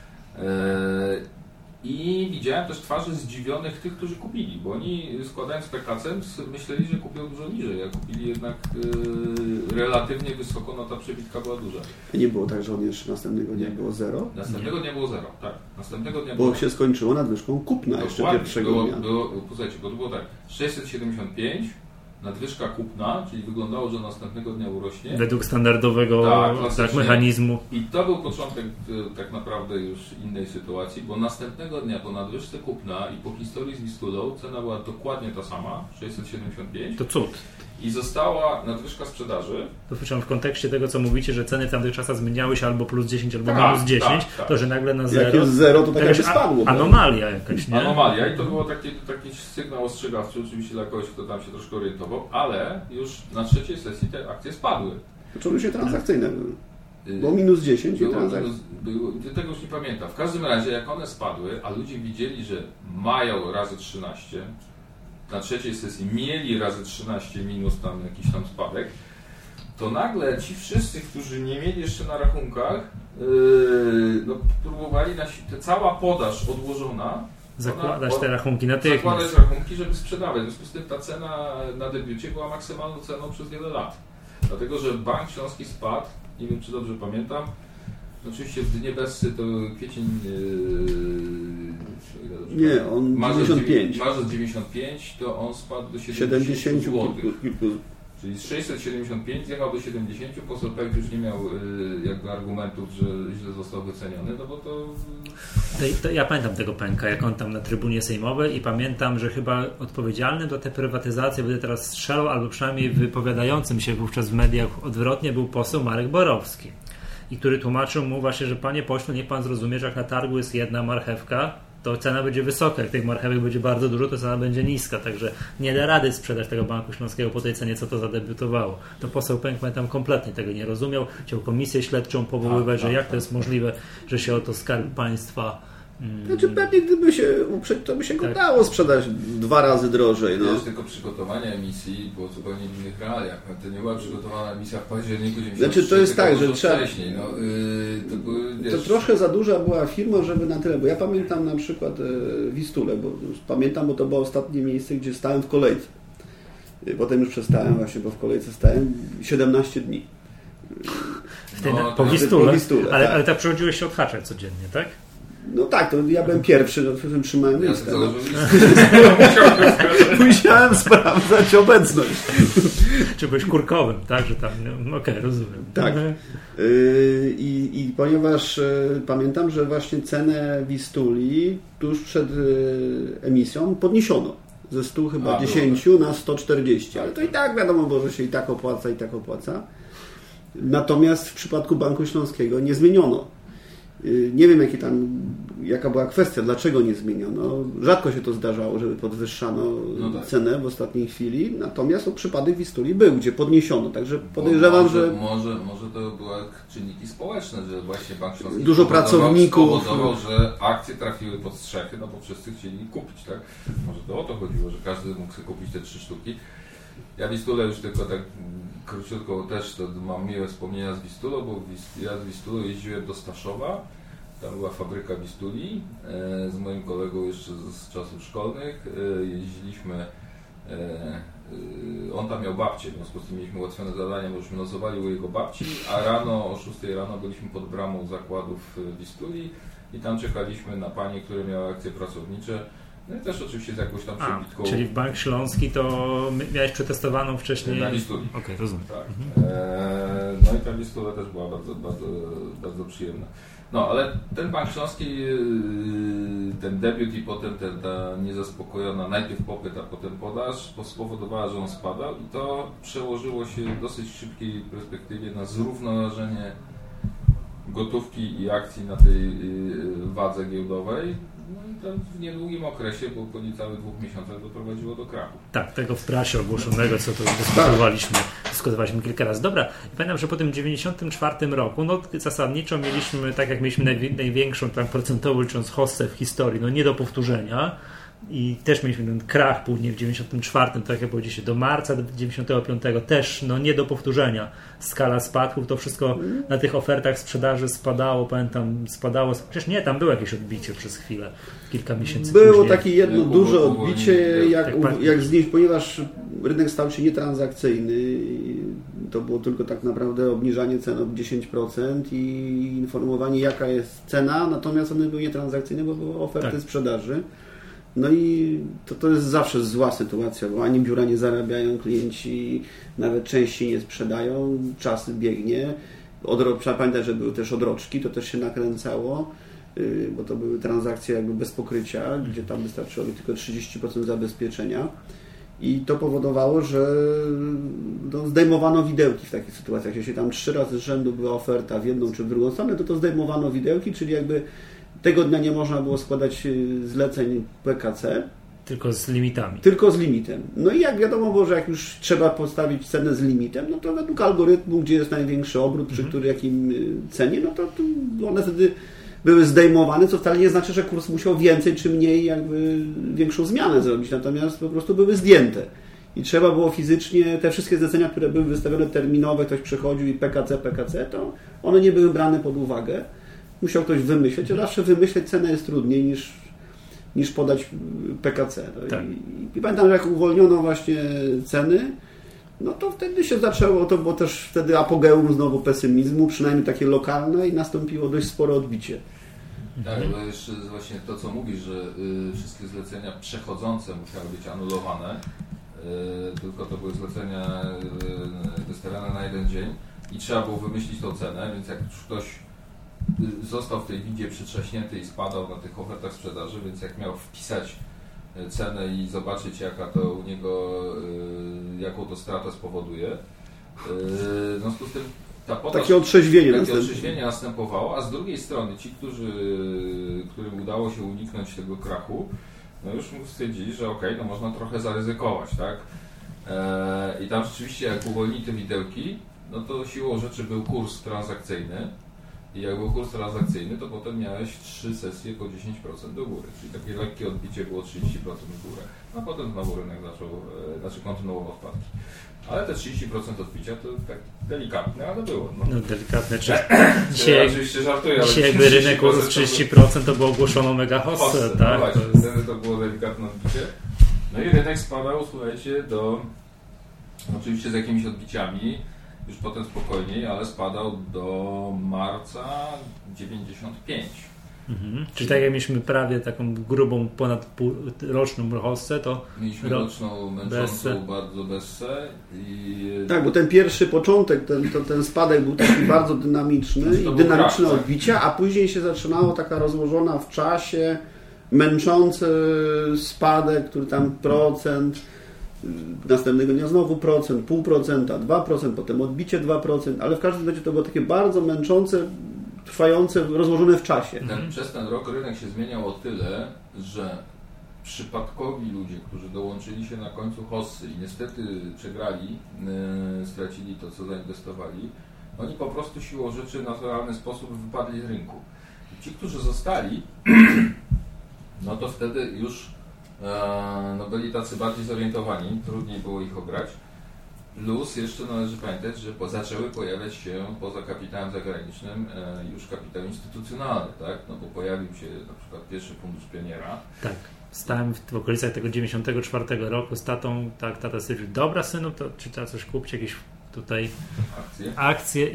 Speaker 2: I widziałem też twarze zdziwionych tych, którzy kupili, bo oni składając PKC myśleli, że kupią dużo niżej, a kupili jednak relatywnie wysoko, no ta przebitka była duża.
Speaker 3: Nie było tak, że on jeszcze następnego dnia było 0?
Speaker 2: Następnego dnia było 0, tak. Następnego dnia
Speaker 3: bo się skończyło nadwyżką kupna jeszcze pierwszego dnia.
Speaker 2: Posłuchajcie, bo to było tak, 675, nadwyżka kupna, czyli wyglądało, że następnego dnia urośnie.
Speaker 1: Według standardowego mechanizmu.
Speaker 2: I to był początek tak naprawdę już innej sytuacji, bo następnego dnia po nadwyżce kupna i po historii z Wistulą cena była dokładnie ta sama, 675.
Speaker 1: To cud.
Speaker 2: I została nadwyżka sprzedaży.
Speaker 1: To w kontekście tego, co mówicie, że ceny w tamtych czasach zmieniały się albo plus 10, albo minus 10, to że nagle na 0...
Speaker 3: Jak jest 0, to tak jakby spadło.
Speaker 1: Anomalia jakaś, nie?
Speaker 2: Anomalia i to było taki sygnał ostrzegawczy oczywiście dla kogoś, kto tam się troszkę orientował, ale już na trzeciej sesji te akcje spadły.
Speaker 3: Zaczęły się transakcyjne. Było minus 10 i
Speaker 2: tego już nie pamiętam. W każdym razie jak one spadły, a ludzie widzieli, że mają razy 13, na trzeciej sesji mieli razy 13 minus tam jakiś tam spadek, to nagle ci wszyscy, którzy nie mieli jeszcze na rachunkach, próbowali cała podaż odłożona
Speaker 1: zakładać te rachunki natychmiast.
Speaker 2: Zakładać rachunki, żeby sprzedawać. W związku z tym ta cena na debiucie była maksymalną ceną przez wiele lat. Dlatego, że Bank Śląski spadł, nie wiem czy dobrze pamiętam, oczywiście w dnie Bessy to kwiecień...
Speaker 3: nie, on
Speaker 2: marzec
Speaker 3: 95.
Speaker 2: Marzec 95 to on spadł do 70 zł. Czyli z 675 zjechał do 70, poseł Pęk już nie miał jakby argumentów, że źle został wyceniony, no bo to...
Speaker 1: Ja pamiętam tego Pęka, jak on tam na trybunie sejmowej i pamiętam, że chyba odpowiedzialny za tę prywatyzację, będę teraz strzelał, albo przynajmniej wypowiadającym się wówczas w mediach odwrotnie był poseł Marek Borowski. I który tłumaczył mu właśnie, że panie pośle, niech pan zrozumie, że jak na targu jest jedna marchewka, to cena będzie wysoka. Jak tych marchewek będzie bardzo dużo, to cena będzie niska. Także nie da rady sprzedać tego Banku Śląskiego po tej cenie, co to zadebiutowało. To poseł Pęk tam kompletnie tego nie rozumiał. Chciał komisję śledczą powoływać, że jak to jest możliwe, że się oto Skarb Państwa...
Speaker 3: Znaczy pewnie gdyby się uprzeć, to by się go dało sprzedać 2 razy drożej. No.
Speaker 2: Tylko przygotowanie emisji było w zupełnie innych realiach. To nie była przygotowana emisja w październiku 93.
Speaker 3: Znaczy to jest tak, że trzeba...
Speaker 2: wcześniej.
Speaker 3: To trochę za duża była firma, żeby na tyle, bo ja pamiętam na przykład Wistulę, bo to było ostatnie miejsce, gdzie stałem w kolejce. Potem już przestałem właśnie, bo w kolejce stałem 17 dni.
Speaker 1: Po Wistule, ale tak przychodziłeś się odhaczać codziennie, tak?
Speaker 3: No tak, to ja byłem pierwszy, w którym trzymałem listę. Musiałem sprawdzać obecność.
Speaker 1: Czy byłeś kurkowym, tak? Że tam, okej, rozumiem.
Speaker 3: Tak. I ponieważ pamiętam, że właśnie cenę Wistuli tuż przed emisją podniesiono. Ze 100 chyba 10 na 140, ale to i tak wiadomo, bo że się i tak opłaca. Natomiast w przypadku Banku Śląskiego nie zmieniono. Nie wiem jaka była kwestia, dlaczego nie zmieniono. Rzadko się to zdarzało, żeby podwyższano cenę w ostatniej chwili, natomiast przypadek Wistuli był, gdzie podniesiono, także podejrzewam, że...
Speaker 2: Może to były czynniki społeczne, że właśnie Bank Śląski
Speaker 3: dużo pracowników
Speaker 2: spowodował, że akcje trafiły pod strzechy, no bo wszyscy chcieli kupić, tak? Może to o to chodziło, że każdy mógł sobie kupić te 3 sztuki. Ja Wistulę już tylko tak króciutko też to mam miłe wspomnienia z Wistulą, bo ja z Wistulą jeździłem do Staszowa, tam była fabryka Wistuli, z moim kolegą jeszcze z czasów szkolnych jeździliśmy, on tam miał babcię, w związku z tym mieliśmy ułatwione zadania, bo żeśmy nocowali u jego babci, a rano o 6 rano byliśmy pod bramą zakładów Wistuli i tam czekaliśmy na panie, które miały akcje pracownicze. No i też oczywiście z jakąś tam przebitką.
Speaker 1: Czyli w Bank Śląski to miałeś przetestowaną wcześniej...
Speaker 2: Na Wistuli.
Speaker 1: Okej, rozumiem.
Speaker 2: Tak. No i ta Wistula też była bardzo, bardzo, bardzo przyjemna. No, ale ten Bank Śląski, ten debiut i potem ta niezaspokojona najpierw popyt, a potem podaż spowodowała, że on spadał i to przełożyło się w dosyć szybkiej perspektywie na zrównoważenie gotówki i akcji na tej wadze giełdowej. No i to w niedługim okresie, bo po niecałych 2 miesiącach doprowadziło do krachu.
Speaker 1: Tak, tego w prasie ogłoszonego, co to dyskutowaliśmy kilka razy. Dobra, pamiętam, że po tym 94 roku, no zasadniczo mieliśmy, tak jak mieliśmy największą tam procentową licząc hossę w historii, no nie do powtórzenia. i też mieliśmy ten krach później w 94, tak jak powiedzieliście, do marca 95 też nie do powtórzenia. Skala spadków, to wszystko na tych ofertach sprzedaży spadało, pamiętam, przecież nie, tam było jakieś odbicie przez chwilę, kilka miesięcy
Speaker 3: było
Speaker 1: później.
Speaker 3: Takie jedno duże odbicie, jak znieść, ponieważ rynek stał się nietransakcyjny, to było tylko tak naprawdę obniżanie cen o 10% i informowanie, jaka jest cena, natomiast one były nietransakcyjne, bo były oferty sprzedaży. No i to jest zawsze zła sytuacja, bo ani biura nie zarabiają, klienci nawet częściej nie sprzedają, czas biegnie. Trzeba pamiętać, że były też odroczki, to też się nakręcało, bo to były transakcje jakby bez pokrycia, gdzie tam wystarczyło tylko 30% zabezpieczenia. I to powodowało, że zdejmowano widełki w takich sytuacjach. Jeśli tam 3 razy z rzędu była oferta w jedną czy w drugą stronę, to zdejmowano widełki, czyli jakby tego dnia nie można było składać zleceń PKC.
Speaker 1: Tylko z limitami.
Speaker 3: Tylko z limitem. No i jak wiadomo było, że jak już trzeba postawić cenę z limitem, no to według algorytmu, gdzie jest największy obrót, przy jakim cenie, no to one wtedy były zdejmowane, co wcale nie znaczy, że kurs musiał więcej czy mniej jakby większą zmianę zrobić, natomiast po prostu były zdjęte. I trzeba było fizycznie, te wszystkie zlecenia, które były wystawione terminowe, ktoś przychodził i PKC, to one nie były brane pod uwagę. Musiał ktoś wymyśleć, a zawsze wymyśleć cenę jest trudniej niż podać PKC. No tak. I pamiętam, że jak uwolniono właśnie ceny, no to wtedy się zaczęło, to było też wtedy apogeum znowu pesymizmu, przynajmniej takie lokalne, i nastąpiło dość spore odbicie.
Speaker 2: Tak, bo jeszcze właśnie to, co mówisz, że wszystkie zlecenia przechodzące musiały być anulowane, tylko to były zlecenia wystawiane na jeden dzień i trzeba było wymyślić tą cenę, więc jak już ktoś został w tej widzie przytrzaśnięty i spadał na tych ofertach sprzedaży, więc jak miał wpisać cenę i zobaczyć, jaka to u niego, jaką to stratę spowoduje, w związku z tym ta podaż,
Speaker 3: takie otrzeźwienie
Speaker 2: następowało, a z drugiej strony ci, którym udało się uniknąć tego krachu, no już stwierdzili, że okej, no można trochę zaryzykować, tak? I tam rzeczywiście jak uwolnili te widełki, no to siłą rzeczy był kurs transakcyjny. I jak był kurs transakcyjny, to potem miałeś 3 sesje po 10% do góry. Czyli takie lekkie odbicie było 30% w górę. A potem znowu rynek kontynuował spadki. Ale te 30% odbicia to tak delikatne, ale było. No
Speaker 1: delikatne.
Speaker 2: Dzisiaj oczywiście żartuję, ale
Speaker 1: dzisiaj jakby rynek urósł 30%, to było ogłoszono mega hossę, tak?
Speaker 2: No właśnie, wtedy to było delikatne odbicie. No i rynek spadał, słuchajcie, oczywiście z jakimiś odbiciami, już potem spokojniej, ale spadał do marca 95.
Speaker 1: Czyli tak jak mieliśmy prawie taką grubą, ponad roczną hossę, to
Speaker 2: mieliśmy roczną, męczącą bardzo bessę.
Speaker 3: Tak, bo ten pierwszy początek, ten spadek był taki bardzo dynamiczny i dynamiczne odbicia, a później się zaczynało taka rozłożona w czasie, męczący spadek, który tam procent, następnego dnia znowu 0,5%, 2%, potem odbicie 2%, ale w każdym razie to było takie bardzo męczące, trwające, rozłożone w czasie.
Speaker 2: Przez ten rok rynek się zmieniał o tyle, że przypadkowi ludzie, którzy dołączyli się na końcu hossy i niestety przegrali, stracili to, co zainwestowali, oni po prostu siłą rzeczy w naturalny sposób wypadli z rynku. I ci, którzy zostali, no to wtedy już byli tacy bardziej zorientowani, trudniej było ich ograć. Plus jeszcze należy pamiętać, że zaczęły pojawiać się poza kapitałem zagranicznym już kapitał instytucjonalny, tak? No bo pojawił się na przykład pierwszy fundusz pioniera. Tak,
Speaker 1: stałem w okolicach tego 94 roku z tatą, tak, tata stwierdził, dobra synu, to czy trzeba coś kupić, jakieś tutaj akcje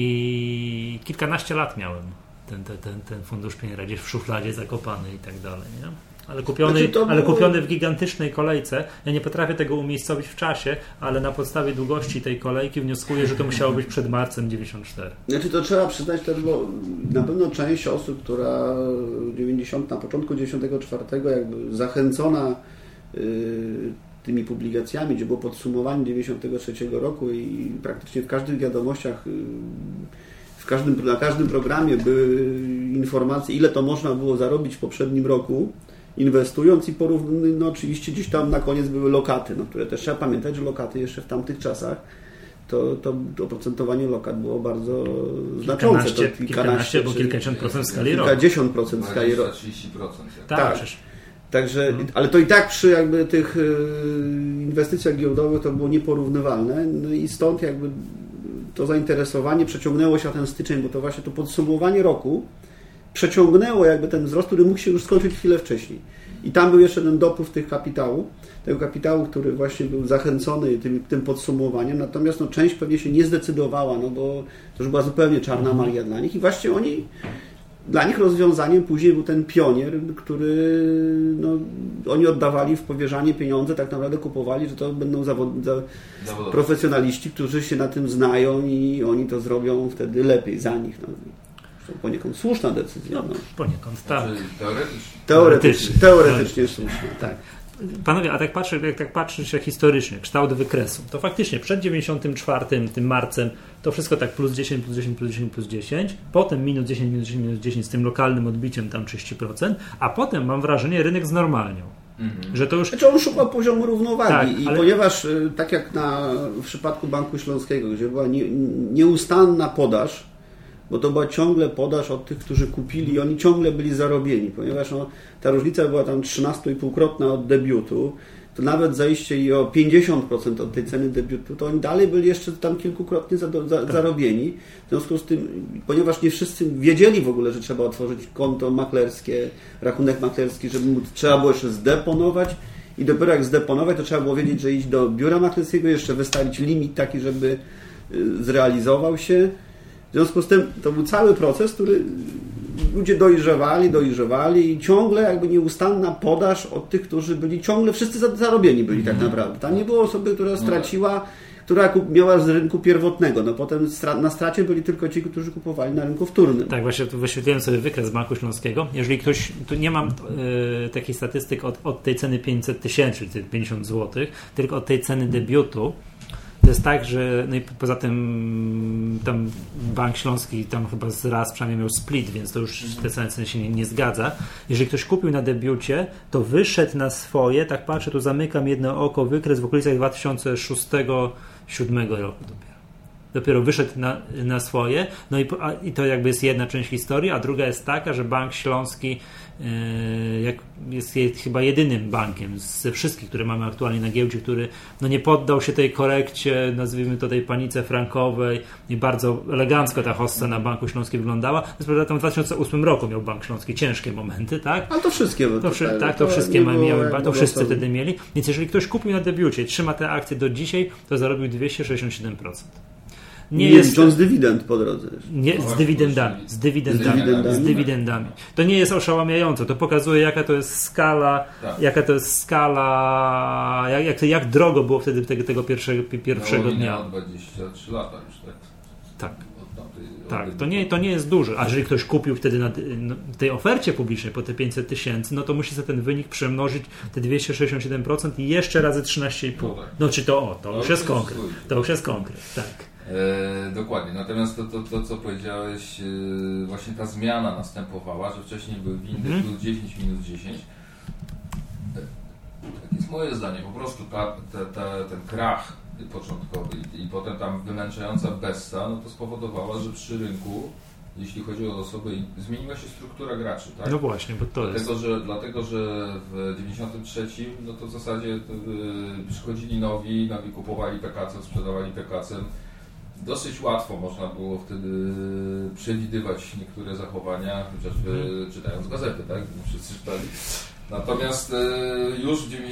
Speaker 1: i kilkanaście lat miałem ten fundusz pioniera gdzieś w szufladzie zakopany i tak dalej, nie? Ale kupiony w gigantycznej kolejce. Ja nie potrafię tego umiejscowić w czasie, ale na podstawie długości tej kolejki wnioskuję, że to musiało być przed marcem 94.
Speaker 3: Znaczy to trzeba przyznać też, bo na pewno część osób, która na początku 94 jakby zachęcona tymi publikacjami, gdzie było podsumowanie 93 roku i praktycznie w każdych wiadomościach, na każdym programie były informacje, ile to można było zarobić w poprzednim roku, inwestując i no oczywiście gdzieś tam na koniec były lokaty, no, które też trzeba pamiętać, że lokaty jeszcze w tamtych czasach to oprocentowanie lokat było bardzo znaczące.
Speaker 1: Kilkanaście, bo kilkadziesiąt procent w skali roku.
Speaker 3: Kilkadziesiąt procent w skali roku.
Speaker 2: 30%.
Speaker 1: Tak.
Speaker 3: Także, ale to i tak przy jakby tych inwestycjach giełdowych to było nieporównywalne, no i stąd jakby to zainteresowanie przeciągnęło się na ten styczeń, bo to właśnie to podsumowanie roku przeciągnęło jakby ten wzrost, który mógł się już skończyć chwilę wcześniej. I tam był jeszcze ten dopływ tego kapitału, który właśnie był zachęcony tym podsumowaniem, natomiast no, część pewnie się nie zdecydowała, no bo to już była zupełnie czarna magia dla nich i właśnie dla nich rozwiązaniem później był ten pionier, który no, oni oddawali w powierzanie pieniądze, tak naprawdę kupowali, że to będą profesjonaliści, którzy się na tym znają i oni to zrobią wtedy lepiej za nich. No. Poniekąd słuszna decyzja.
Speaker 1: No. Poniekąd, tak.
Speaker 3: Teoretycznie słuszna, tak.
Speaker 1: Panowie, a jak patrzeć się historycznie, kształt wykresu, to faktycznie przed 94 tym marcem to wszystko tak plus 10, plus 10, plus 10, plus 10, potem minus 10, minus 10, minus 10 z tym lokalnym odbiciem tam 30%, a potem mam wrażenie rynek znormalniał. Że to już...
Speaker 3: Znaczy on szukał poziomu równowagi tak, ale... ponieważ tak jak w przypadku Banku Śląskiego, gdzie była nieustanna podaż, bo to była ciągle podaż od tych, którzy kupili i oni ciągle byli zarobieni, ponieważ ta różnica była tam 13,5-krotna od debiutu, to nawet zajście i o 50% od tej ceny debiutu, to oni dalej byli jeszcze tam kilkukrotnie zarobieni. W związku z tym, ponieważ nie wszyscy wiedzieli w ogóle, że trzeba otworzyć konto maklerskie, rachunek maklerski, żeby trzeba było jeszcze zdeponować i dopiero jak zdeponować, to trzeba było wiedzieć, że iść do biura maklerskiego, jeszcze wystawić limit taki, żeby zrealizował się. W związku z tym to był cały proces, który ludzie dojrzewali i ciągle jakby nieustanna podaż od tych, którzy byli ciągle, wszyscy zarobieni byli tak naprawdę. Tam nie było osoby, która straciła, która miała z rynku pierwotnego. No potem na stracie byli tylko ci, którzy kupowali na rynku wtórnym.
Speaker 1: Tak, właśnie tu wyświetliłem sobie wykres Banku Śląskiego. Jeżeli ktoś, tu nie mam takich statystyk od tej ceny 500 000, czyli 50 zł, tylko od tej ceny debiutu. To jest tak, że no i poza tym tam Bank Śląski tam chyba raz przynajmniej miał split, więc to już te ceny się nie zgadza. Jeżeli ktoś kupił na debiucie, to wyszedł na swoje, tak patrzę, tu zamykam jedno oko, wykres w okolicach 2006-2007 roku dopiero wyszedł na swoje, no i to jakby jest jedna część historii, a druga jest taka, że Bank Śląski jest chyba jedynym bankiem ze wszystkich, które mamy aktualnie na giełdzie, który no nie poddał się tej korekcie, nazwijmy to tej panice frankowej i bardzo elegancko ta hossa na Banku Śląskim wyglądała. W 2008 roku miał Bank Śląski ciężkie momenty, tak?
Speaker 3: Ale to wszystkie
Speaker 1: to wszystkie miały, to wszyscy wtedy mieli. Więc jeżeli ktoś kupił na debiucie i trzyma te akcje do dzisiaj, to zarobił 267%.
Speaker 3: Nie licząc dywidend po drodze.
Speaker 1: Nie, z dywidendami. To nie jest oszałamiające. To pokazuje, jaka to jest skala, jak drogo było wtedy tego pierwszego dnia.
Speaker 2: 23 lata już, tak?
Speaker 1: Tak. Tak, to nie jest dużo. A jeżeli ktoś kupił wtedy na tej ofercie publicznej po te 500 000, no to musi sobie ten wynik przemnożyć, te 267% i jeszcze razy 13,5. No czy to już jest konkret. To już jest konkret, tak.
Speaker 2: Dokładnie, natomiast to co powiedziałeś, właśnie ta zmiana następowała, że wcześniej były windy plus 10, minus 10. Tak jest moje zdanie, po prostu ten krach początkowy i potem tam wymęczająca bessa, no to spowodowała, że przy rynku, jeśli chodzi o osoby, zmieniła się struktura graczy, tak?
Speaker 1: No właśnie, bo to
Speaker 2: dlatego, że w 93 no to w zasadzie przychodzili nowi kupowali PKC, sprzedawali PKC. Dosyć łatwo można było wtedy przewidywać niektóre zachowania, chociażby czytając gazety, tak? Wszyscy czytali. Natomiast już w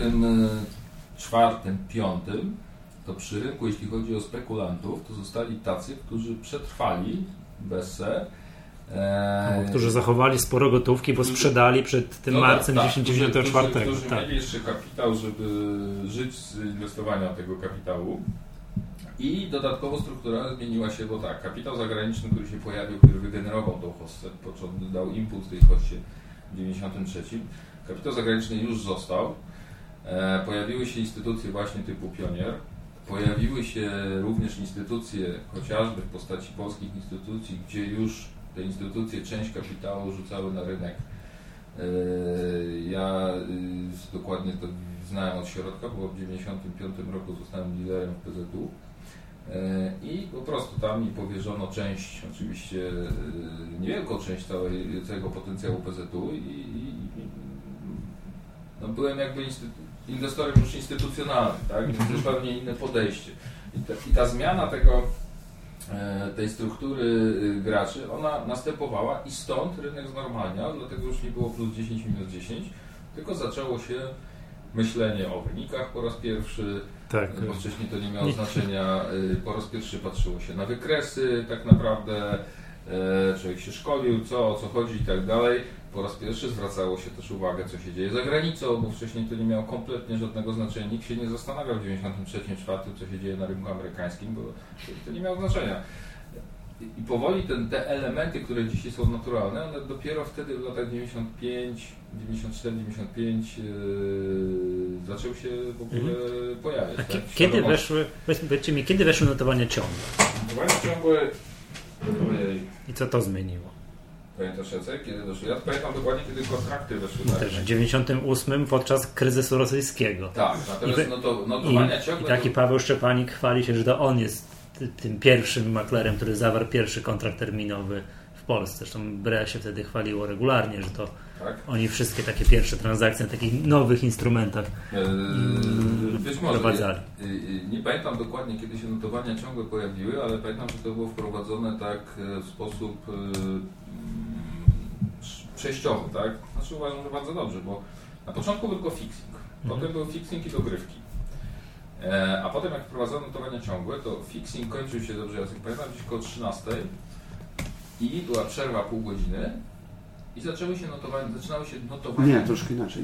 Speaker 2: 94-95 to przy rynku, jeśli chodzi o spekulantów, to zostali tacy, którzy przetrwali bessę.
Speaker 1: Którzy zachowali sporo gotówki, bo sprzedali przed tym marcem 1994.
Speaker 2: Którzy mieli jeszcze kapitał, żeby żyć z inwestowania tego kapitału. I dodatkowo struktura zmieniła się, bo tak, kapitał zagraniczny, który się pojawił, który wygenerował tą hossę, dał impuls tej hossie w 93. Kapitał zagraniczny już został. Pojawiły się instytucje właśnie typu Pionier. Pojawiły się również instytucje, chociażby w postaci polskich instytucji, gdzie już te instytucje część kapitału rzucały na rynek. Ja dokładnie to znałem od środka, bo w 1995 roku zostałem dealerem w PZU. I po prostu tam mi powierzono część, oczywiście niewielką część całego potencjału PZU i no byłem jakby inwestorem już instytucjonalnym, tak? Więc zupełnie inne podejście. I ta zmiana tej struktury graczy, ona następowała i stąd rynek znormalniał, dlatego już nie było plus 10, minus 10, tylko zaczęło się myślenie o wynikach po raz pierwszy, bo wcześniej to nie miało znaczenia, po raz pierwszy patrzyło się na wykresy tak naprawdę, człowiek się szkolił, o co chodzi i tak dalej. Po raz pierwszy zwracało się też uwagę, co się dzieje za granicą, bo wcześniej to nie miało kompletnie żadnego znaczenia. Nikt się nie zastanawiał w 1993-1994, co się dzieje na rynku amerykańskim, bo to nie miało znaczenia. I powoli te elementy, które dzisiaj są naturalne, one dopiero wtedy w latach 95, 94, 95 zaczęły się w ogóle pojawiać. Tak?
Speaker 1: Kiedy weszły, powiedzcie mi, kiedy weszły notowania ciągłe?
Speaker 2: Notowania ciągłe...
Speaker 1: I co to zmieniło?
Speaker 2: Pamiętasz, Jacek, kiedy doszły? Ja pamiętam dokładnie, kiedy kontrakty weszły.
Speaker 1: Też w 98 podczas kryzysu rosyjskiego.
Speaker 2: Tak, natomiast notowania ciągłe...
Speaker 1: I taki Paweł Szczepanik chwali się, że to on jest tym pierwszym maklerem, który zawarł pierwszy kontrakt terminowy w Polsce. Zresztą BRE się wtedy chwaliło regularnie, że to oni wszystkie takie pierwsze transakcje na takich nowych instrumentach
Speaker 2: być może
Speaker 1: prowadzali.
Speaker 2: Nie pamiętam dokładnie, kiedy się notowania ciągłe pojawiły, ale pamiętam, że to było wprowadzone tak w sposób przejściowy, tak? Znaczy uważam, że bardzo dobrze, bo na początku był tylko fixing, potem był fixing i dogrywki. A potem jak wprowadzono notowania ciągłe, to fixing kończył się, dobrze ja pamiętam, gdzieś koło 13 i była przerwa pół godziny i zaczęły się notowania.
Speaker 3: Nie, troszkę inaczej.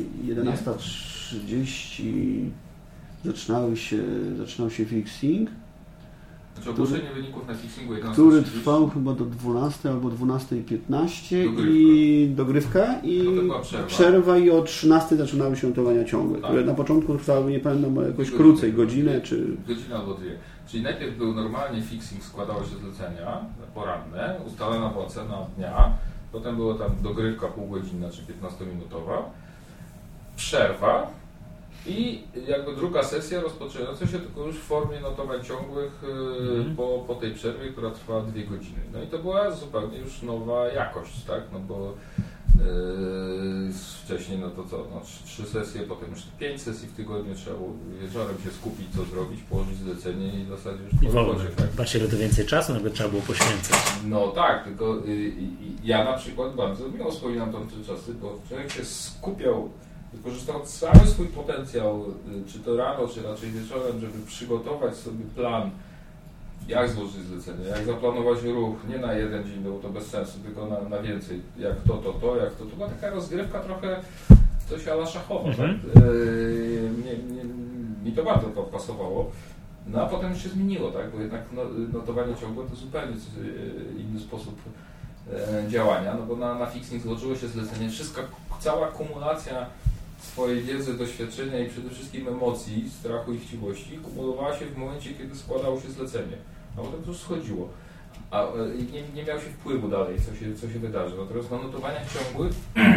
Speaker 3: 11:30 zaczynał się fixing.
Speaker 2: Znaczy ogłoszenie wyników na fixingu 11:30.
Speaker 3: Który trwał chyba do 12 albo 12:15 i dogrywka i przerwa i o 13 zaczynały się notowania ciągłe, które na początku trwały, nie pamiętam, jakoś krócej, godzinę czy...
Speaker 2: Godzinę albo dwie. Czyli najpierw był normalnie fixing, składało się zlecenia poranne, ustalona była cena dnia, potem było tam dogrywka półgodzinna czy 15-minutowa, przerwa i jakby druga sesja rozpoczynająca się tylko już w formie notowań ciągłych po tej przerwie, która trwała 2 godziny. No i to była zupełnie już nowa jakość, tak? No bo wcześniej 3 sesje, potem już 5 sesji w tygodniu, trzeba było wieczorem się skupić, co zrobić, położyć zlecenie i w zasadzie już
Speaker 1: po robocie. Bardziej to więcej czasu, nawet trzeba było poświęcać.
Speaker 2: No tak, tylko ja na przykład bardzo miło wspominam tamte czasy, bo człowiek się skupiał, wykorzystał cały swój potencjał, czy to rano, czy raczej wieczorem, żeby przygotować sobie plan, jak złożyć zlecenie, jak zaplanować ruch, nie na jeden dzień, bo to bez sensu, tylko na więcej, jak to. To była taka rozgrywka trochę coś a la szachowa, tak? Mi to bardzo pasowało. No a potem już się zmieniło, tak? Bo jednak notowanie ciągłe to zupełnie inny sposób działania, no bo na fixing złożyło się zlecenie, cała kumulacja swojej wiedzy, doświadczenia i przede wszystkim emocji, strachu i chciwości kumulowała się w momencie, kiedy składało się zlecenie, a potem to już schodziło, a nie miał się wpływu dalej, co się wydarzy. Natomiast na notowaniach ciągłych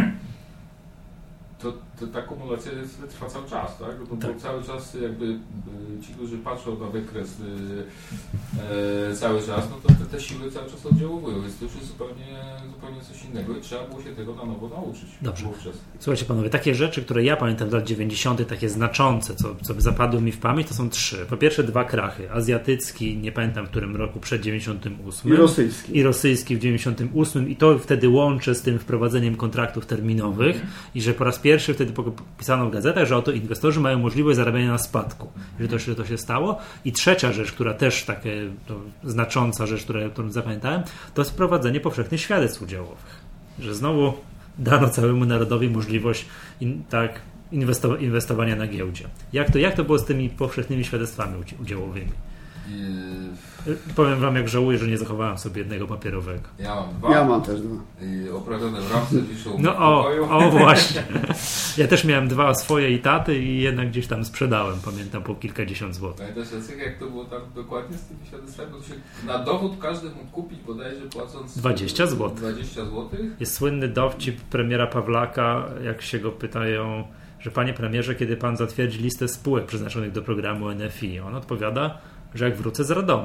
Speaker 2: to ta kumulacja trwa cały czas, tak? Bo cały czas jakby ci, którzy patrzą na wykres cały czas, no to te siły cały czas oddziaływują, więc to już jest zupełnie coś innego i trzeba było się tego na nowo nauczyć.
Speaker 1: Dobrze. Słuchajcie panowie, takie rzeczy, które ja pamiętam z lat 90., takie znaczące, co zapadły mi w pamięć, to są 3. Po pierwsze 2 krachy. Azjatycki, nie pamiętam w którym roku, przed 98. I rosyjski w 98. I to wtedy łączę z tym wprowadzeniem kontraktów terminowych i że po raz pierwszy wtedy pisano w gazetach, że oto inwestorzy mają możliwość zarabiania na spadku. Że to się stało. I trzecia rzecz, która też takie znacząca rzecz, którą zapamiętałem, to jest wprowadzenie powszechnych świadectw udziałowych. Że znowu dano całemu narodowi możliwość inwestowania na giełdzie. Jak to było z tymi powszechnymi świadectwami udziałowymi? Powiem wam, jak żałuję, że nie zachowałem sobie jednego papierowego.
Speaker 2: Ja mam 2.
Speaker 3: Ja mam też 2.
Speaker 2: Oprawione w ramce wiszą
Speaker 1: o właśnie. Ja też miałem 2 swoje i taty i jednak gdzieś tam sprzedałem, pamiętam, po kilkadziesiąt złotych.
Speaker 2: Pamiętasz, jak to było tam dokładnie z tymi świadectwami? Na dowód każdy mógł kupić bodajże płacąc
Speaker 1: 20 zł.
Speaker 2: 20 zł.
Speaker 1: Jest słynny dowcip premiera Pawlaka, jak się go pytają, że panie premierze, kiedy pan zatwierdzi listę spółek przeznaczonych do programu NFI? On odpowiada, że jak wrócę z Radomia.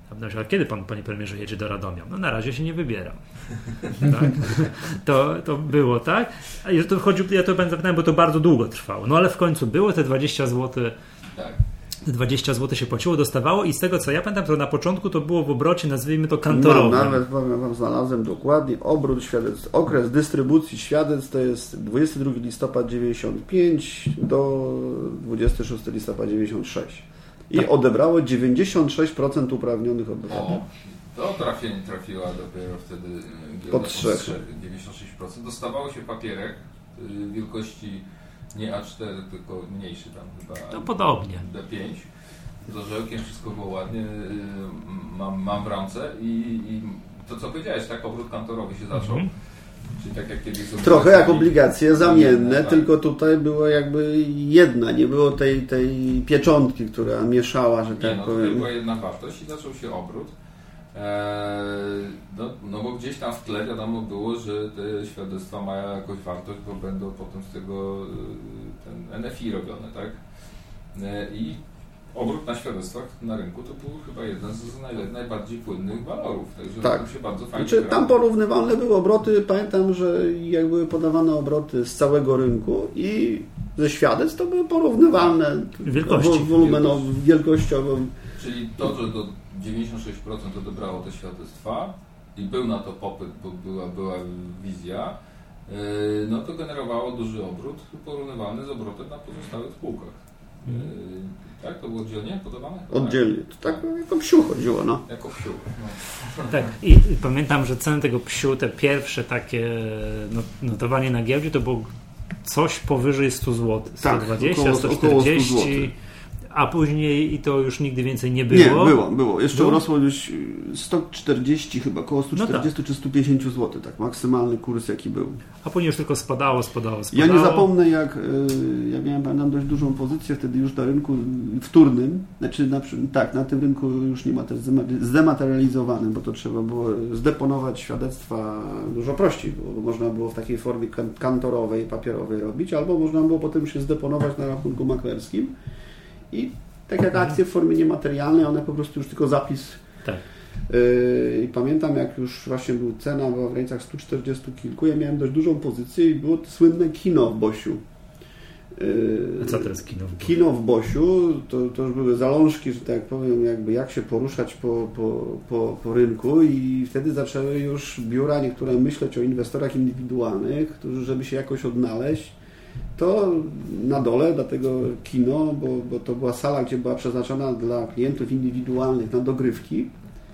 Speaker 1: A kiedy pan, panie premierze, jedzie do Radomia? No na razie się nie wybieram. Tak? To było tak. A to chodziło, ja to będę zapytałem, bo to bardzo długo trwało. No ale w końcu było te 20 zł. Tak. 20 zł się płaciło, dostawało i z tego co ja pamiętam, to na początku to było w obrocie, nazwijmy to kantorowym.
Speaker 3: Nawet wam znalazłem dokładnie obrót świadectw. Okres dystrybucji świadectw to jest 22 listopad 95 do 26 listopad 96. I tak. Odebrało 96% uprawnionych obywateli.
Speaker 2: To trafiła dopiero wtedy
Speaker 3: pod 3.
Speaker 2: 96%. Dostawało się papierek wielkości nie A4, tylko mniejszy tam chyba.
Speaker 1: To podobnie.
Speaker 2: D5. Z orzełkiem wszystko było ładnie. Mam w ręce i to co powiedziałeś, tak obrót kantorowy się zaczął. Czyli tak jak kiedyś
Speaker 3: trochę jak obligacje zamienne, tak. Tylko tutaj było jakby jedna, nie było tej pieczątki, która mieszała, że tak powiem.
Speaker 2: Tutaj była jedna wartość i zaczął się obrót. No bo gdzieś tam w tle wiadomo było, że te świadectwa mają jakąś wartość, bo będą potem z tego ten NFI robione, tak? I obrót na świadectwach na rynku to był chyba jeden z najbardziej płynnych walorów, także
Speaker 3: tak.
Speaker 2: To się bardzo fajnie
Speaker 3: znaczy, tam porównywalne były obroty, pamiętam, że jak były podawane obroty z całego rynku i ze świadectw, to były porównywalne wielkościowo.
Speaker 2: Czyli to, że do 96% odebrało te świadectwa i był na to popyt, bo była wizja, no to generowało duży obrót porównywalny z obrotem na pozostałych spółkach. Tak? To było oddzielnie podawane?
Speaker 3: Oddzielnie. To tak jako psiu chodziło, no.
Speaker 2: Jako psiu. No.
Speaker 1: Tak. I pamiętam, że ceny tego psiu, te pierwsze takie notowanie na giełdzie, to było coś powyżej 100 zł. 120,
Speaker 3: tak,
Speaker 1: 140, a później i to już nigdy więcej nie było.
Speaker 3: Nie, było. Jeszcze urosło już 140 chyba, około 140 czy 150 zł, tak, maksymalny kurs jaki był.
Speaker 1: A później już tylko spadało.
Speaker 3: Ja nie zapomnę, jak ja miałem dość dużą pozycję wtedy już na rynku wtórnym, znaczy na tym rynku już nie ma też zdematerializowanym, bo to trzeba było zdeponować świadectwa dużo prościej, bo można było w takiej formie kantorowej, papierowej robić, albo można było potem się zdeponować na rachunku maklerskim. I tak jak akcje w formie niematerialnej, one po prostu już tylko zapis.
Speaker 1: Tak.
Speaker 3: I pamiętam, jak już właśnie cena była w granicach 140 kilku, ja miałem dość dużą pozycję i było to słynne kino w Bosiu.
Speaker 1: A co to jest kino w Bosiu?
Speaker 3: Kino w Bosiu to już były zalążki, że tak powiem, jakby jak się poruszać po rynku i wtedy zaczęły już biura niektóre myśleć o inwestorach indywidualnych, którzy, żeby się jakoś odnaleźć, to na dole, dlatego kino, bo to była sala, gdzie była przeznaczona dla klientów indywidualnych na dogrywki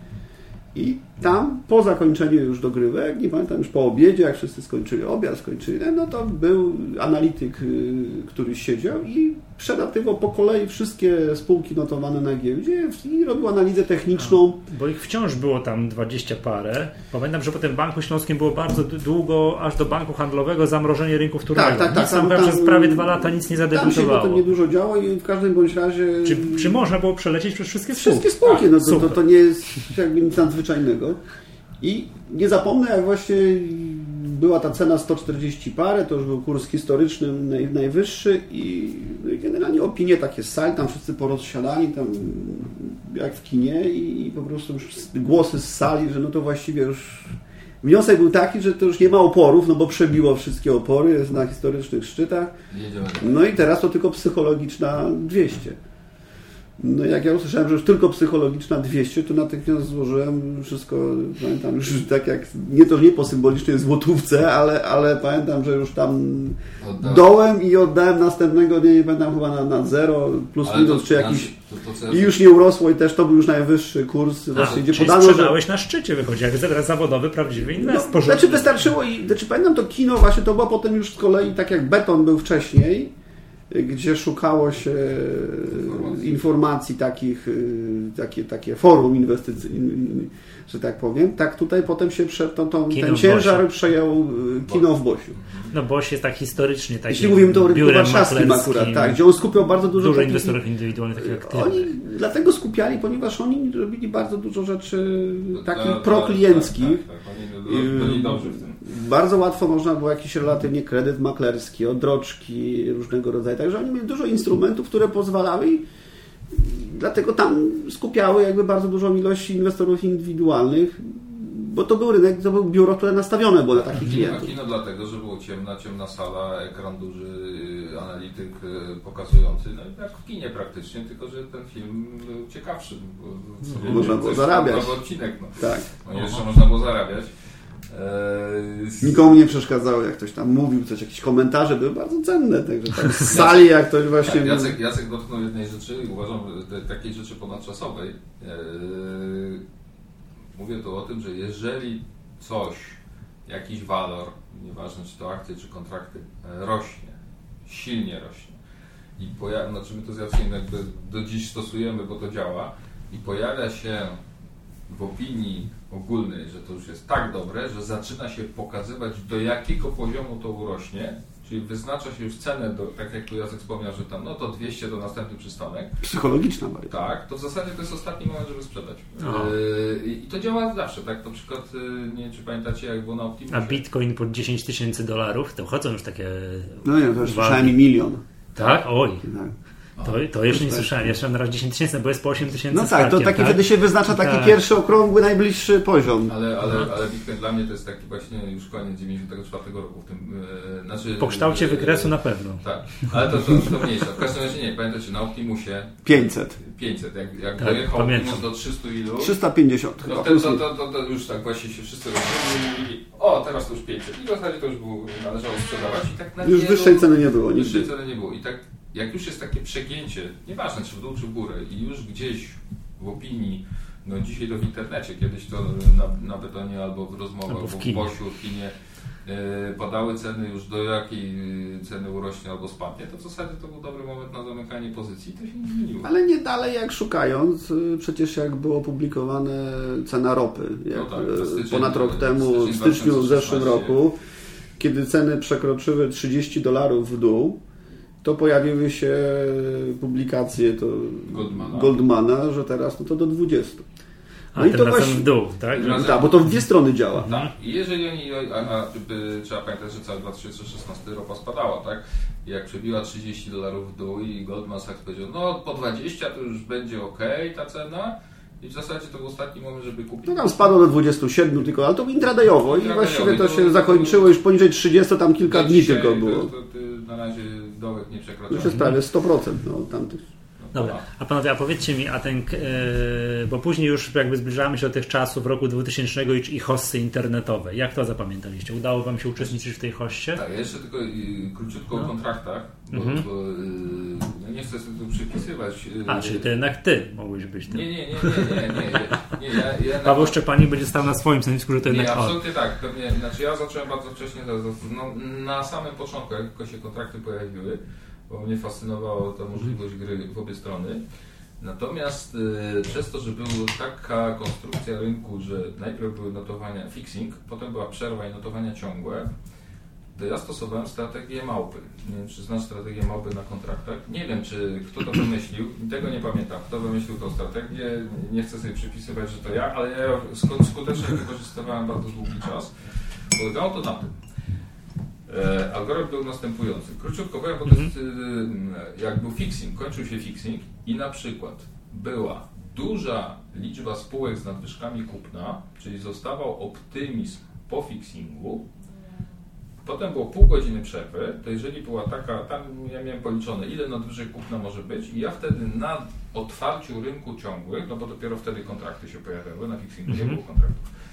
Speaker 3: i tam po zakończeniu już dogrywek, nie pamiętam, już po obiedzie, jak wszyscy skończyli obiad, no to był analityk, który siedział i przelatywał po kolei wszystkie spółki notowane na giełdzie i robił analizę techniczną.
Speaker 1: Bo ich wciąż było tam 20 parę. Pamiętam, że potem w Banku Śląskim było bardzo długo, aż do Banku Handlowego, zamrożenie rynku wtórnego.
Speaker 3: Tak.
Speaker 1: Tam przez prawie 2 lata nic nie zadebiutowało.
Speaker 3: Tam się potem niedużo działo i w każdym bądź razie...
Speaker 1: Czy można było przelecieć przez wszystkie spółki?
Speaker 3: Wszystkie spółki, no to nie jest jakby nic nadzwyczajnego. I nie zapomnę, jak właśnie była ta cena 140 parę, to już był kurs historyczny najwyższy i generalnie opinie takie z sali, tam wszyscy porozsiadani, tam jak w kinie i po prostu już głosy z sali, że no to właściwie już wniosek był taki, że to już nie ma oporów, no bo przebiło wszystkie opory, jest na historycznych szczytach. No i teraz to tylko psychologiczna 200. No jak ja usłyszałem, że już tylko psychologiczna 200, to natychmiast złożyłem wszystko, pamiętam już tak jak, nie po symbolicznej złotówce, ale pamiętam, że już tam dołem i oddałem następnego dnia, nie pamiętam, chyba na 0 plus minus, czy jakiś i już nie urosło i też to był już najwyższy kurs. Właśnie, gdzie
Speaker 1: czyli
Speaker 3: podano,
Speaker 1: sprzedałeś na szczycie, wychodzi, jak teraz zawodowy, prawdziwy inwestor.
Speaker 3: No, znaczy wystarczyło pamiętam to kino właśnie, to było potem już z kolei tak jak beton był wcześniej, gdzie szukało się informacji takich, takie forum inwestycyjne, że tak powiem. Tak tutaj potem się ten ciężar przejął kino w Bosiu.
Speaker 1: No Boś jest tak historycznie takim
Speaker 3: jeśli mówimy to o rynku warszawskim akurat, tak, gdzie on skupiał bardzo dużo
Speaker 1: inwestorów indywidualnych, takich aktywnych.
Speaker 3: Oni dlatego skupiali, ponieważ oni robili bardzo dużo rzeczy takich proklienckich.
Speaker 2: Byli dobrzy w tym.
Speaker 3: Bardzo łatwo można było jakiś relatywnie kredyt maklerski, odroczki różnego rodzaju. Także oni mieli dużo instrumentów, które pozwalały Dlatego tam skupiały jakby bardzo dużą ilość inwestorów indywidualnych, bo to był rynek, to było biuro, które nastawione było na takich klientów.
Speaker 2: Kino dlatego, że było ciemna sala, ekran duży, analityk pokazujący, no jak w kinie praktycznie, tylko że ten film był ciekawszy.
Speaker 3: Można było zarabiać.
Speaker 2: Nowy odcinek, no.
Speaker 3: Tak.
Speaker 2: No jeszcze można było zarabiać.
Speaker 3: Nikomu nie przeszkadzało, jak ktoś tam mówił coś, jakieś komentarze były bardzo cenne, także tam z sali jak ktoś właśnie...
Speaker 2: Jacek dotknął jednej rzeczy i uważam, takiej rzeczy ponadczasowej. Mówię tu o tym, że jeżeli coś, jakiś walor, nieważne czy to akcje, czy kontrakty, rośnie, silnie rośnie i znaczy my to z Jackiem jakby do dziś stosujemy, bo to działa i pojawia się w opinii ogólnej, że to już jest tak dobre, że zaczyna się pokazywać, do jakiego poziomu to urośnie, czyli wyznacza się już cenę, tak jak tu Jacek wspomniał, że tam no to 200 to następny przystanek.
Speaker 3: Psychologiczna bardziej.
Speaker 2: Tak, to w zasadzie to jest ostatni moment, żeby sprzedać. I to działa zawsze, tak? Na przykład, nie wiem czy pamiętacie, jak było na Optimusie.
Speaker 1: A Bitcoin po $10,000, to chodzą już takie...
Speaker 3: No nie, to już przynajmniej 1 000 000.
Speaker 1: Tak? Oj.
Speaker 3: Tak.
Speaker 1: To jeszcze nie słyszałem. Jeszcze na razie 10 000, bo jest po 8 000.
Speaker 3: No tak, to taki
Speaker 1: tak?
Speaker 3: wtedy się wyznacza taki pierwszy okrągły, najbliższy poziom.
Speaker 2: Ale Bitcoin dla mnie to jest taki właśnie już koniec 94 roku. W tym,
Speaker 1: po kształcie wykresu na pewno.
Speaker 2: Tak, ale to mniejsze. W każdym razie nie, pamiętacie, na Optimusie
Speaker 3: 500.
Speaker 2: Jak
Speaker 1: tak,
Speaker 2: dojechał Optimus do 300 ilu?
Speaker 3: 350
Speaker 2: no to już tak właśnie się wszyscy rozumili. O, teraz to już 500. I w zasadzie to już należało sprzedawać. I tak na
Speaker 3: już wyższej ceny nie było.
Speaker 2: Wyższej ceny nie było. I tak jak już jest takie przegięcie, nieważne czy w dół, czy w górę i już gdzieś w opinii, no dzisiaj to w internecie, kiedyś to na betonie albo w rozmowach, albo w Bosiu, w kinie padały ceny już do jakiej ceny urośnie albo spadnie, to w zasadzie to był dobry moment na zamykanie pozycji i to się nie zmieniło.
Speaker 3: Ale nie dalej jak szukając, przecież jak było opublikowane cena ropy, jak no tak, ponad rok temu, w styczniu w zeszłym roku, kiedy ceny przekroczyły $30 w dół, to pojawiły się publikacje Goldmana, że teraz no to do 20.
Speaker 1: No i to właśnie w dół, tak?
Speaker 3: Tak, bo to w dwie strony działa.
Speaker 2: Tak. I jeżeli trzeba pamiętać, że cały 2016 ropa spadała, tak? I jak przebiła $30 w dół i Goldman Sachs powiedział, no po 20 to już będzie okej ta cena. I w zasadzie to był ostatni moment, żeby kupić. No
Speaker 3: tam spadło do 27 tylko, ale to intradayowo i właściwie to się zakończyło już poniżej 30, tam kilka dni tylko było.
Speaker 2: To na razie dołek nie przekraczał.
Speaker 3: Już jest prawie 100% tamtych.
Speaker 1: Dobra, a panowie, a powiedzcie mi, bo później już jakby zbliżamy się do tych czasów roku 2000 i hossy internetowe. Jak to zapamiętaliście? Udało wam się uczestniczyć w tej hossie?
Speaker 2: Tak, jeszcze tylko króciutko o kontraktach, bo nie chcę sobie tu przypisywać.
Speaker 1: Czyli to jednak ty mogłeś być tym.
Speaker 2: Nie.
Speaker 1: Paweł Szczepanik będzie stał na swoim stanowisku, że to jednak on.
Speaker 2: Absolutnie tak. Pewnie, znaczy ja zacząłem bardzo wcześnie, na samym początku, jak tylko się kontrakty pojawiły, bo mnie fascynowała ta możliwość gry w obie strony. Natomiast przez to, że była taka konstrukcja rynku, że najpierw były notowania fixing, potem była przerwa i notowania ciągłe, to ja stosowałem strategię małpy. Nie wiem, czy znasz strategię małpy na kontraktach. Nie wiem, czy kto to wymyślił, tego nie pamiętam, kto wymyślił tą strategię. Nie chcę sobie przypisywać, że to ja, ale ja ją skutecznie wykorzystywałem bardzo długi czas. Polegało to na tym. Algorytm był następujący. Króciutko powiem, bo to jest, jak był fixing, kończył się fixing i na przykład była duża liczba spółek z nadwyżkami kupna, czyli zostawał optymizm po fixingu, potem było pół godziny przerwy, to jeżeli była taka, tam ja miałem policzone, ile nadwyżek kupna może być i ja wtedy na otwarciu rynku ciągłych, no bo dopiero wtedy kontrakty się pojawiały, na fixingu nie było kontraktów.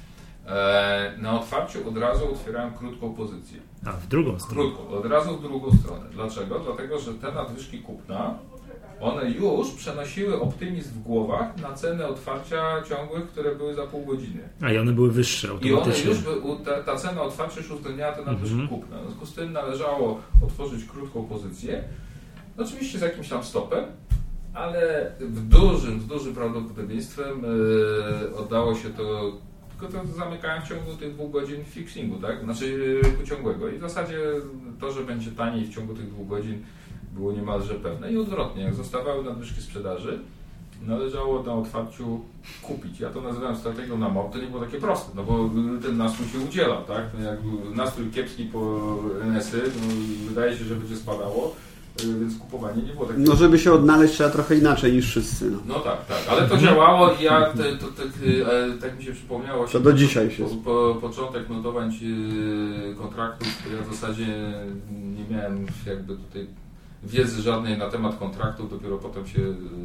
Speaker 2: Na otwarciu od razu otwierałem krótką pozycję.
Speaker 1: A w drugą stronę?
Speaker 2: Krótką, od razu w drugą stronę. Dlaczego? Dlatego, że te nadwyżki kupna, one już przenosiły optymizm w głowach na cenę otwarcia ciągłych, które były za pół godziny.
Speaker 1: A i one były wyższe automatycznie.
Speaker 2: I one już, ta cena otwarcia już uwzględniała te nadwyżki kupne. W związku z tym należało otworzyć krótką pozycję, oczywiście z jakimś tam stopem, ale z dużym prawdopodobieństwem oddało się to, tylko to zamykałem w ciągu tych 2 godzin fixingu, tak? Znaczy rynku ciągłego. I w zasadzie to, że będzie taniej w ciągu tych 2 godzin było niemalże pewne. I odwrotnie, jak zostawały nadwyżki sprzedaży, należało na otwarciu kupić. Ja to nazywałem strategią na mop, to nie było takie proste, no bo ten nastrój się udzielał, tak? Jak był nastrój kiepski po NS-y, no wydaje się, że będzie spadało. więc kupowanie nie było takie...
Speaker 3: No żeby się odnaleźć trzeba trochę inaczej niż wszyscy.
Speaker 2: No tak, ale to działało i ja tak mi się przypomniało...
Speaker 3: To do dzisiaj się...
Speaker 2: Początek notowań kontraktów, to ja w zasadzie nie miałem jakby tutaj wiedzy żadnej na temat kontraktów, dopiero potem się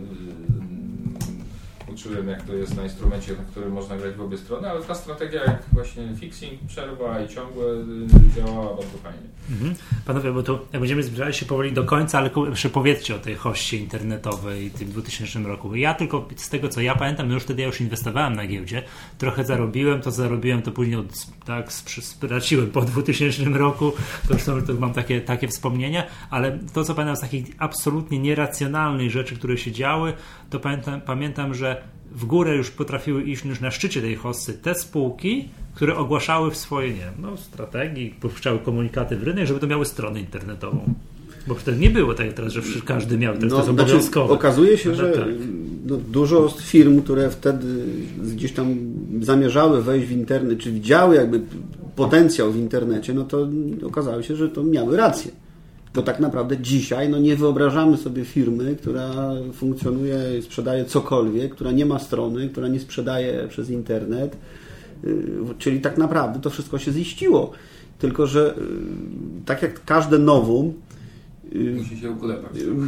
Speaker 2: uczyłem, jak to jest na instrumencie, na którym można grać w obie strony, ale ta strategia jak właśnie fixing, przerwa i ciągłe działała bardzo fajnie.
Speaker 1: Panowie, bo tu jak będziemy zbliżali się powoli do końca, ale jeszcze powiedzcie o tej hoście internetowej w tym 2000 roku. Ja tylko z tego, co ja pamiętam, no już wtedy ja już inwestowałem na giełdzie, trochę zarobiłem, to później straciłem po 2000 roku, to mam takie wspomnienia, ale to, co pamiętam z takich absolutnie nieracjonalnych rzeczy, które się działy, to pamiętam, że w górę już potrafiły iść już na szczycie tej hossy te spółki, które ogłaszały w swojej strategii, puszczały komunikaty w rynek, żeby to miały stronę internetową. Bo wtedy nie było tak jak teraz, że każdy miał, to jest obowiązkowe.
Speaker 3: Okazuje się, że dużo firm, które wtedy gdzieś tam zamierzały wejść w internet, czy widziały jakby potencjał w internecie, no to okazało się, że to miały rację. Bo tak naprawdę dzisiaj nie wyobrażamy sobie firmy, która funkcjonuje, sprzedaje cokolwiek, która nie ma strony, która nie sprzedaje przez internet. Czyli tak naprawdę to wszystko się ziściło. Tylko że tak jak każde nowum,
Speaker 2: musi się uklepać.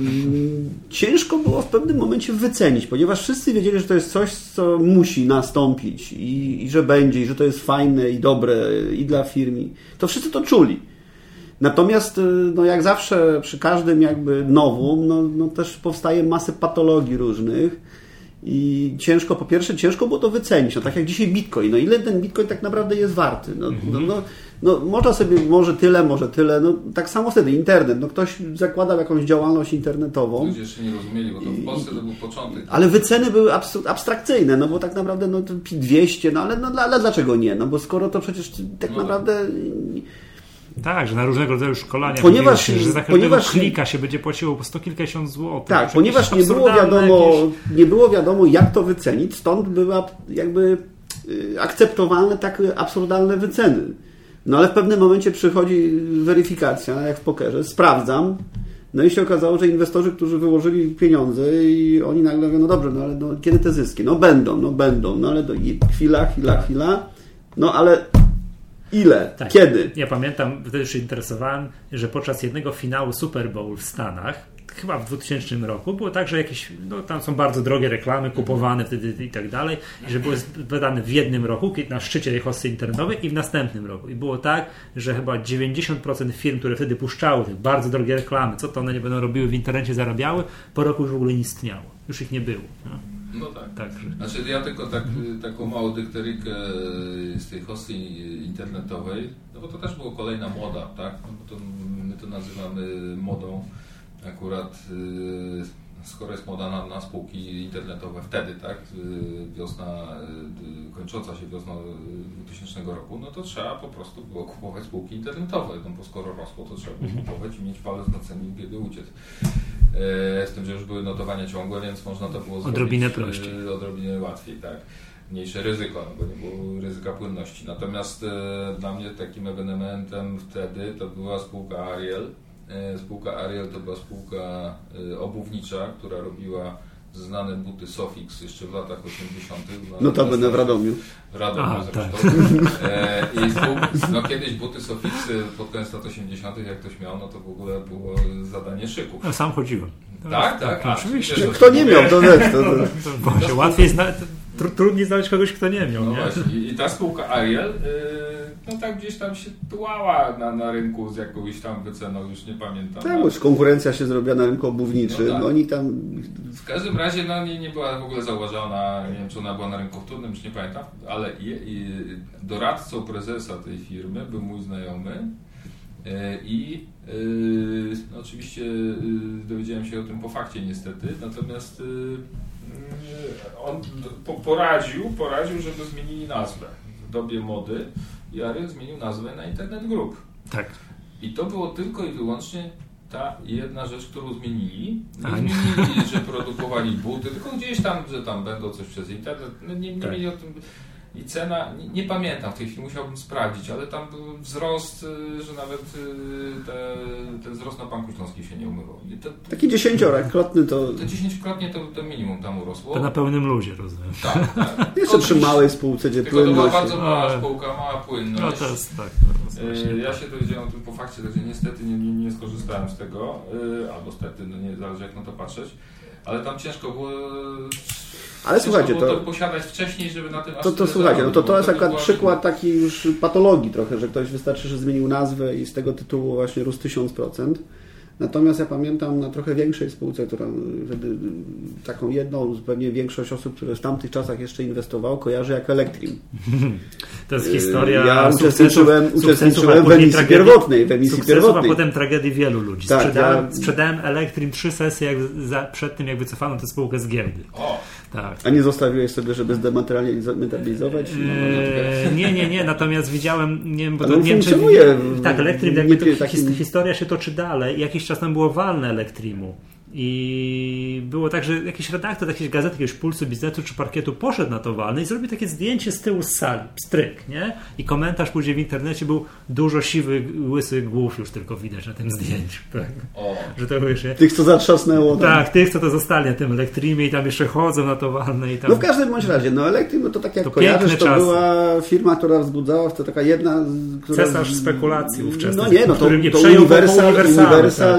Speaker 3: Ciężko było w pewnym momencie wycenić, ponieważ wszyscy wiedzieli, że to jest coś, co musi nastąpić i że będzie, i że to jest fajne i dobre i dla firm. To wszyscy to czuli. Natomiast jak zawsze przy każdym jakby nowum, też powstaje masę patologii różnych i ciężko było to wycenić. Tak jak dzisiaj Bitcoin. Ile ten Bitcoin tak naprawdę jest warty? Można sobie może tyle. Tak samo wtedy internet. Ktoś zakładał jakąś działalność internetową.
Speaker 2: Ludzie jeszcze nie rozumieli, bo to w Polsce to był początek.
Speaker 3: Ale wyceny były abstrakcyjne, bo tak naprawdę 200, ale dlaczego nie? Bo skoro to przecież tak naprawdę...
Speaker 1: Tak, że na różnego rodzaju szkolenia, że za każdego klika się będzie płaciło po 100 kilkadziesiąt złotych.
Speaker 3: Tak, ponieważ nie było wiadomo, jak to wycenić, stąd była jakby akceptowalne takie absurdalne wyceny. Ale w pewnym momencie przychodzi weryfikacja, jak w pokerze, sprawdzam, i się okazało, że inwestorzy, którzy wyłożyli pieniądze i oni nagle mówią, dobrze, ale kiedy te zyski? Będą, ale chwila, ale ile?
Speaker 1: Tak.
Speaker 3: Kiedy?
Speaker 1: Ja pamiętam, wtedy już się interesowałem, że podczas jednego finału Super Bowl w Stanach, chyba w 2000 roku, było tak, że jakieś, tam są bardzo drogie reklamy kupowane wtedy i tak dalej, i że były wydane w jednym roku, na szczycie tej hossy internetowej i w następnym roku. I było tak, że chyba 90% firm, które wtedy puszczały te bardzo drogie reklamy, co to one nie będą robiły w internecie, zarabiały, po roku już w ogóle nie istniało. Już ich nie było.
Speaker 2: No tak.
Speaker 1: Także.
Speaker 2: Znaczy ja tylko taką małą dykterykę z tej hossy internetowej, bo to też była kolejna moda, tak? Bo my to nazywamy modą akurat, skoro jest moda na spółki internetowe wtedy, tak? Wiosna, kończąca się wiosną 2000 roku, to trzeba po prostu było kupować spółki internetowe, bo skoro rosło, to trzeba było kupować i mieć palec na cenie i biedy uciec. Z tym, że już były notowania ciągłe, więc można to było zrobić
Speaker 1: odrobinę prościej.
Speaker 2: Odrobinę łatwiej, tak. Mniejsze ryzyko, bo nie było ryzyka płynności. Natomiast dla mnie takim ewenementem wtedy to była spółka Ariel. Spółka Ariel to była spółka obuwnicza, która robiła znane buty Sofix jeszcze w latach 80.
Speaker 3: Notabene w Radomiu.
Speaker 2: W Radomiu zresztą. Tak. I kiedyś buty Sofix pod koniec lat 80. jak ktoś miał, to w ogóle było zadanie szyku.
Speaker 1: Ja sam chodziłem.
Speaker 2: Tak,
Speaker 3: oczywiście. Kto nie miał, to wiesz.
Speaker 1: To łatwiej trudniej znaleźć kogoś, kto nie miał. Nie?
Speaker 2: Właśnie. I ta spółka Ariel tak gdzieś tam się tułała na rynku z jakąś tam wyceną, już nie pamiętam.
Speaker 3: Tak, bo już się zrobiła na rynku obuwniczym.
Speaker 2: Tak.
Speaker 3: Oni tam...
Speaker 2: W każdym razie nie była w ogóle zauważona, nie wiem czy ona była na rynku wtórnym, czy nie pamiętam, ale doradcą prezesa tej firmy był mój znajomy i oczywiście dowiedziałem się o tym po fakcie niestety, natomiast on poradził, żeby zmienili nazwę w dobie mody i Ariel zmienił nazwę na Internet Group.
Speaker 1: Tak.
Speaker 2: I to było tylko i wyłącznie ta jedna rzecz, którą zmienili. Nie zmienili, że produkowali buty, tylko gdzieś tam, że tam będą coś przez internet. Nie mieli o tym i cena, nie pamiętam w tej chwili, musiałbym sprawdzić, ale tam był wzrost, że nawet ten wzrost na Banku Śląskim się nie umywał.
Speaker 3: Taki 10-krotny to...
Speaker 2: To 10-krotnie to minimum tam urosło.
Speaker 1: To na pełnym luzie, rozumiem.
Speaker 2: Tak.
Speaker 3: Jeszcze przy małej spółce, gdzie
Speaker 2: tylko
Speaker 3: płynność...
Speaker 2: to była bardzo mała spółka, mała płynność.
Speaker 1: No to jest tak.
Speaker 2: Ja się dowiedziałem po fakcie, także niestety nie skorzystałem z tego, albo stety, no nie zależy jak na to patrzeć, ale tam ciężko było...
Speaker 3: Ale słuchajcie,
Speaker 2: to posiadać wcześniej, żeby na tym
Speaker 3: słuchajcie, no to jest akurat przykład taki już patologii trochę, że ktoś wystarczy, że zmienił nazwę i z tego tytułu właśnie rósł 1000%. Natomiast ja pamiętam na trochę większej spółce, która wtedy taką jedną, pewnie większość osób, które w tamtych czasach jeszcze inwestowało, kojarzy jako Elektrim.
Speaker 1: To jest historia.
Speaker 3: Ja uczestniczyłem w emisji pierwotnej.
Speaker 1: A potem tragedii wielu ludzi.
Speaker 3: Tak,
Speaker 1: sprzedałem Elektrim 3 sesje przed tym, jak wycofano tę spółkę z giełdy. Tak.
Speaker 3: A nie zostawiłeś sobie, żeby zdematerializować?
Speaker 1: Nie. Natomiast widziałem, nie wiem, bo
Speaker 3: to
Speaker 1: nie
Speaker 3: funkcjonuje.
Speaker 1: Tak, Elektrim, jakby historia się toczy dalej. Jakiś czas tam było walne Elektrimu. I było tak, że jakiś redaktor jakiejś gazety, jakiegoś Pulsu Biznesu czy Parkietu poszedł na to walne i zrobił takie zdjęcie z tyłu z sali, pstryk, nie? I komentarz później w internecie był dużo siwych, łysych głów już tylko widać na tym zdjęciu. Tak? Że to już,
Speaker 3: tych, co zatrzasnęło.
Speaker 1: Tak, tych, co to zostali na tym Elektrimie i tam jeszcze chodzą na to walne. I tam...
Speaker 3: No w każdym bądź razie, Elektrim, no to tak jak to kojarzysz, to była firma, która wzbudzała, to taka jedna...
Speaker 1: Cesarz spekulacji ówczesnych.
Speaker 3: No nie, no to Universal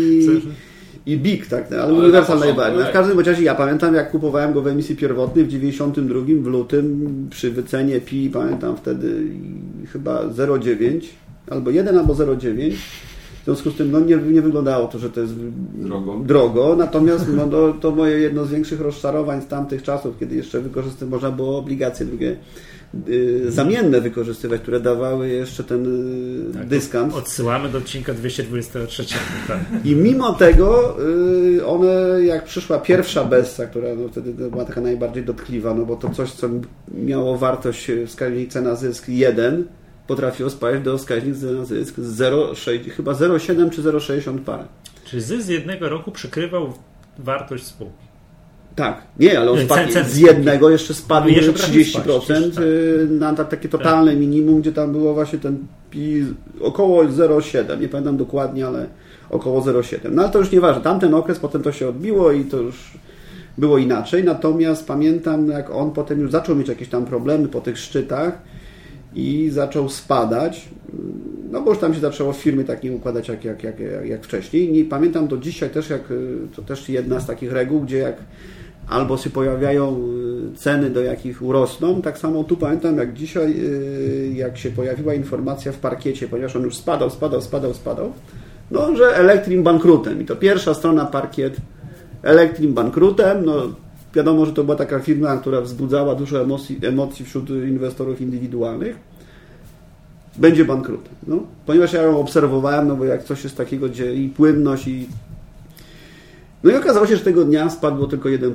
Speaker 3: i Big, tak, ale Universal najbardziej. W każdym razie ja pamiętam, jak kupowałem go w emisji pierwotnej w 92 w lutym przy wycenie PI, pamiętam wtedy chyba 0,9 albo 1 albo 0,9. W związku z tym nie wyglądało to, że to jest drogo. Natomiast to moje jedno z większych rozczarowań z tamtych czasów, kiedy jeszcze można było obligacje drugie zamienne wykorzystywać, które dawały jeszcze ten dyskant.
Speaker 1: Odsyłamy do odcinka 223. Tak.
Speaker 3: I mimo tego one, jak przyszła pierwsza Bessa, która wtedy była taka najbardziej dotkliwa, bo to coś, co miało wartość wskaźnik cena zysk 1, potrafiło spaść do wskaźnik cena zysk 0,6, chyba 0,7 czy 0,60 parę.
Speaker 1: Czyli zysk z jednego roku przykrywał wartość spółki.
Speaker 3: Tak, nie, ale on spadł z jednego, jeszcze spadł 30% na takie totalne minimum, gdzie tam było właśnie ten PI około 0,7, nie pamiętam dokładnie, ale około 0,7. No ale to już nieważne, tamten okres, potem to się odbiło i to już było inaczej, natomiast pamiętam, jak on potem już zaczął mieć jakieś tam problemy po tych szczytach i zaczął spadać, no bo już tam się zaczęło firmy tak nie układać jak wcześniej. I pamiętam do dzisiaj też, to też jedna z takich reguł, gdzie jak albo się pojawiają ceny, do jakich urosną, tak samo tu pamiętam jak dzisiaj, jak się pojawiła informacja w Parkiecie, ponieważ on już spadał, no, że Elektrim bankrutem. I to pierwsza strona Parkiet, Elektrim bankrutem, no wiadomo, że to była taka firma, która wzbudzała dużo emocji wśród inwestorów indywidualnych. Będzie bankrutem. No, ponieważ ja ją obserwowałem, no bo jak coś jest takiego, gdzie i płynność No i okazało się, że tego dnia spadło tylko 1%.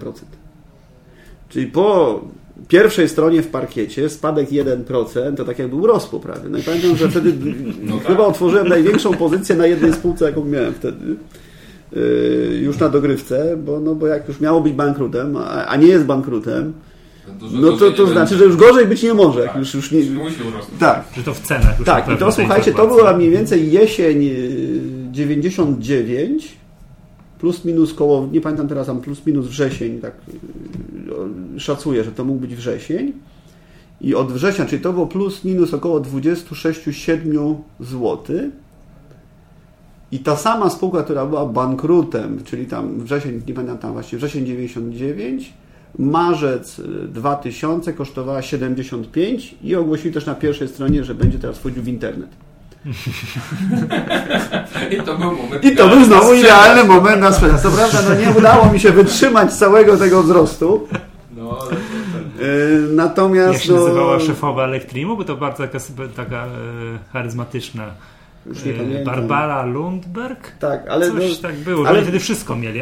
Speaker 3: Czyli po pierwszej stronie w Parkiecie spadek 1%, to tak jakby urosło prawie. No i pamiętam, że wtedy chyba otworzyłem największą pozycję na jednej spółce, jaką miałem wtedy. Już na dogrywce, bo jak już miało być bankrutem, a nie jest bankrutem, no to znaczy, że już gorzej być nie może.
Speaker 2: Tak,
Speaker 3: już nie...
Speaker 2: musi urosnąć.
Speaker 3: Tak.
Speaker 1: Że to w cenach. Już
Speaker 3: tak, i to słuchajcie, to była mniej więcej jesień 99, plus minus koło, nie pamiętam teraz, tam plus minus wrzesień, tak szacuję, że to mógł być wrzesień. I od września, czyli to było plus minus około 26-7 zł. I ta sama spółka, która była bankrutem, czyli tam wrzesień, nie pamiętam tam właśnie, wrzesień 99, marzec 2000 kosztowała 75 i ogłosili też na pierwszej stronie, że będzie teraz wchodził w internet.
Speaker 2: I
Speaker 3: to był znowu idealny moment na sprzedaż. Co prawda, nie udało mi się wytrzymać całego tego wzrostu. Natomiast...
Speaker 1: Jak się nazywała szefowa Elektrimu? Bo to bardzo taka charyzmatyczna
Speaker 3: Już nie pamiętam.
Speaker 1: Barbara Lundberg?
Speaker 3: Tak, ale
Speaker 1: coś tak było, ale wtedy wszystko mieli.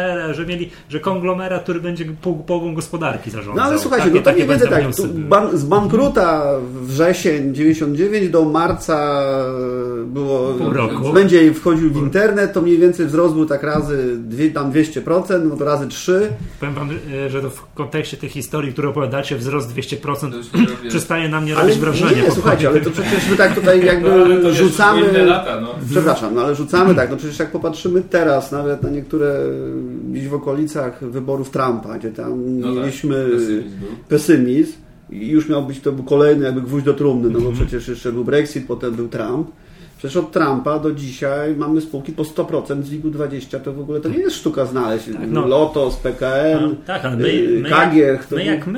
Speaker 1: Że konglomerat, który będzie połową gospodarki zarządzał.
Speaker 3: No ale słuchajcie, to nie będzie tak. Z bankruta wrzesień 99 do marca było.
Speaker 1: Pół roku.
Speaker 3: Będzie wchodził w internet, to mniej więcej wzrost był tak razy 200%, no to razy 3.
Speaker 1: Powiem wam, że to w kontekście tej historii, którą opowiadacie, wzrost 200% przestaje na mnie robić wrażenie.
Speaker 3: Nie, słuchajcie, ale to przecież my tak tutaj jakby rzucamy.
Speaker 2: Lata, no.
Speaker 3: Przepraszam, no ale rzucamy tak, no przecież jak popatrzymy teraz nawet na niektóre gdzieś w okolicach wyborów Trumpa, gdzie tam mieliśmy pesymizm i już miał być to był kolejny jakby gwóźdź do trumny, no bo przecież jeszcze był Brexit, potem był Trump. Przecież od Trumpa do dzisiaj mamy spółki po 100%, z WIG-20 to w ogóle to nie jest sztuka znaleźć. Tak, Lotos, PKN, KGH.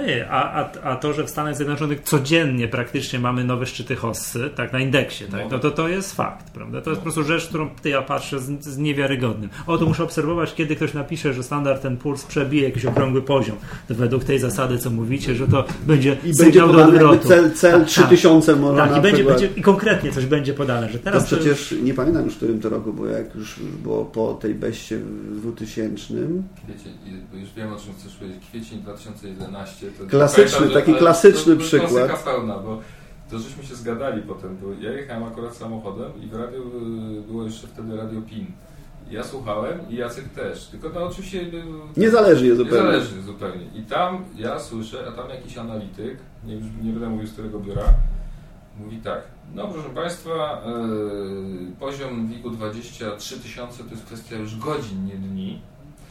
Speaker 1: A to, że w Stanach Zjednoczonych codziennie praktycznie mamy nowe szczyty hossy, tak, na indeksie, tak, to jest fakt, prawda? To jest po prostu rzecz, którą ja patrzę z niewiarygodnym. To muszę obserwować, kiedy ktoś napisze, że Standard & Poor's przebije jakiś okrągły poziom. To według tej zasady, co mówicie, że to będzie sygnał do odwrotu.
Speaker 3: Cel 3000 może
Speaker 1: tak, i konkretnie coś będzie podane, że
Speaker 3: to przecież nie pamiętam już w którym to roku, bo jak już było po tej beście w 2000.
Speaker 2: Wiecie, już wiem, o czym chcesz powiedzieć. Kwiecień 2011. To
Speaker 3: klasyczny, taki klasyczny przykład.
Speaker 2: Klasyka pełna, bo to żeśmy się zgadali potem, bo ja jechałem akurat samochodem i w radiu było jeszcze wtedy Radio PIN. Ja słuchałem i Jacek też, tylko to oczywiście
Speaker 3: niezależnie
Speaker 2: zupełnie. I tam ja słyszę, a tam jakiś analityk, nie będę mówił z którego biura, mówi tak. No proszę Państwa, poziom WIG-20 3000 to jest kwestia już godzin, nie dni.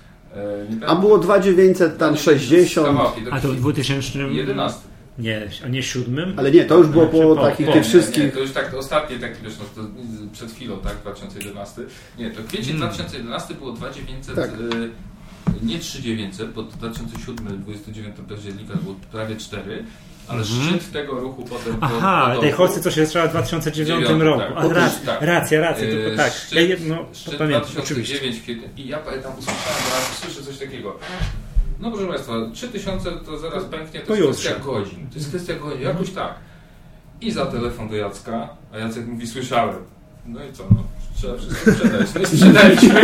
Speaker 3: A było 2960.
Speaker 1: A to w 2011? Nie, a nie 7?
Speaker 3: Ale nie, to już było po takich tych wszystkich.
Speaker 2: Nie, to już tak ostatnie taki wiesz, no, przed chwilą, tak, 2011. Nie, to kwiecień 2011 było 2900. Tak. Nie 3900, bo 2007, 29 października było prawie 4. Ale szczyt tego ruchu potem...
Speaker 1: tej hossy, co się zaczęła w 2009 roku. Tak. Racja, tylko tak.
Speaker 2: Szczyt 2009 i ja pamiętam, usłyszałem, słyszę coś takiego. No proszę Państwa, 3000 to zaraz pęknie, to jest kwestia godzin. To jest kwestia godzin, jakoś tak. I za telefon do Jacka, a Jacek mówi, słyszałem. No i co, trzeba wszystko sprzedać. No i sprzedaliśmy.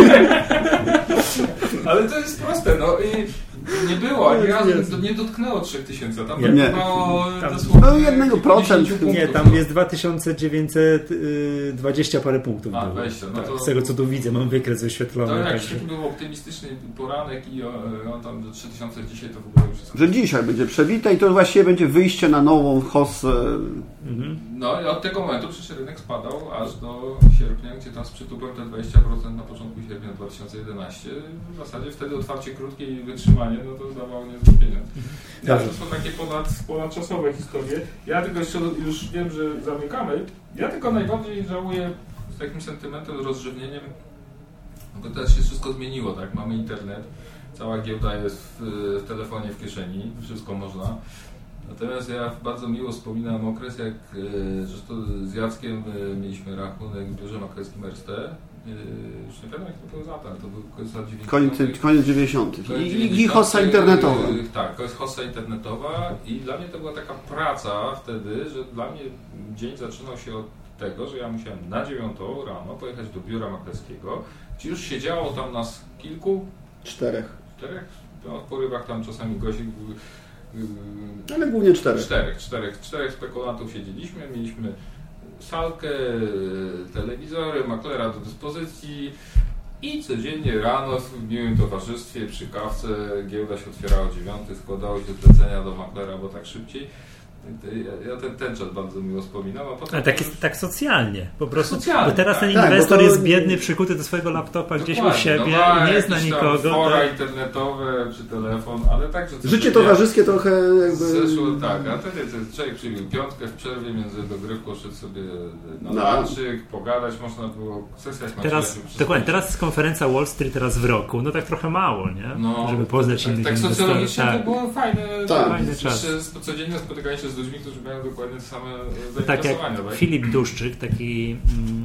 Speaker 2: Ale to jest proste, i nie było, ani razu nie dotknęło 3000, tam dotknęło dosłownie
Speaker 3: 1%.
Speaker 1: Nie, tam jest 2920 parę punktów. Z tego co tu widzę, mam wykres wyświetlony.
Speaker 2: To jak taki był optymistyczny poranek i on tam do 3000 dzisiaj to w ogóle już jest...
Speaker 3: Że dzisiaj będzie przebite i to właściwie będzie wyjście na nową hossę.
Speaker 2: No i od tego momentu przecież rynek spadał aż do sierpnia, gdzie tam z przytupem te 20% na początku sierpnia 2011. W zasadzie wtedy otwarcie krótkie i wytrzymanie, to dawało niezłe pieniądze. To są takie ponadczasowe historie. Ja tylko jeszcze już wiem, że zamykamy. Ja tylko najbardziej żałuję z takim sentymentem, rozrzewnieniem, bo teraz się wszystko zmieniło, tak? Mamy internet, cała giełda jest w telefonie, w kieszeni, wszystko można. Natomiast ja bardzo miło wspominam okres, jak zresztą z Jackiem mieliśmy rachunek w biurze maklerskim RST. Już nie pamiętam, jak to były lata, to był
Speaker 3: koniec 90. I hossa internetowa.
Speaker 2: Tak, to jest hossa internetowa i dla mnie to była taka praca wtedy, że dla mnie dzień zaczynał się od tego, że ja musiałem na 9 rano pojechać do biura maklerskiego, gdzie już siedziało tam nas kilku?
Speaker 3: 4.
Speaker 2: No, w porywach tam czasami gości.
Speaker 3: Ale głównie 4.
Speaker 2: 4 spekulantów siedzieliśmy, mieliśmy salkę, telewizory, maklera do dyspozycji i codziennie rano w miłym towarzystwie przy kawce giełda się otwierała o 9, składało się zlecenia do maklera, bo tak szybciej. Ja ten czas bardzo miło wspominam. A potem tak
Speaker 1: socjalnie, po prostu. Socjalnie, bo teraz ten inwestor jest biedny, przykuty do swojego laptopa gdzieś u siebie, nie zna nikogo.
Speaker 2: Fora internetowe czy telefon, ale także...
Speaker 3: Życie towarzyskie trochę jakby...
Speaker 2: Zeszło, tak, a wtedy człowiek przybił piątkę w przerwie między dogrywką, szedł sobie na lunchik, pogadać można było, sesja
Speaker 1: dokładnie, teraz jest konferencja Wall Street teraz w roku, tak trochę mało, nie? Żeby poznać innych inwestorów.
Speaker 2: Tak socjologicznie to było fajne
Speaker 1: czas.
Speaker 2: Codziennie spotykanie się z ludźmi, którzy mają dokładnie te same zainteresowania.
Speaker 1: Tak jak Filip Duszczyk, taki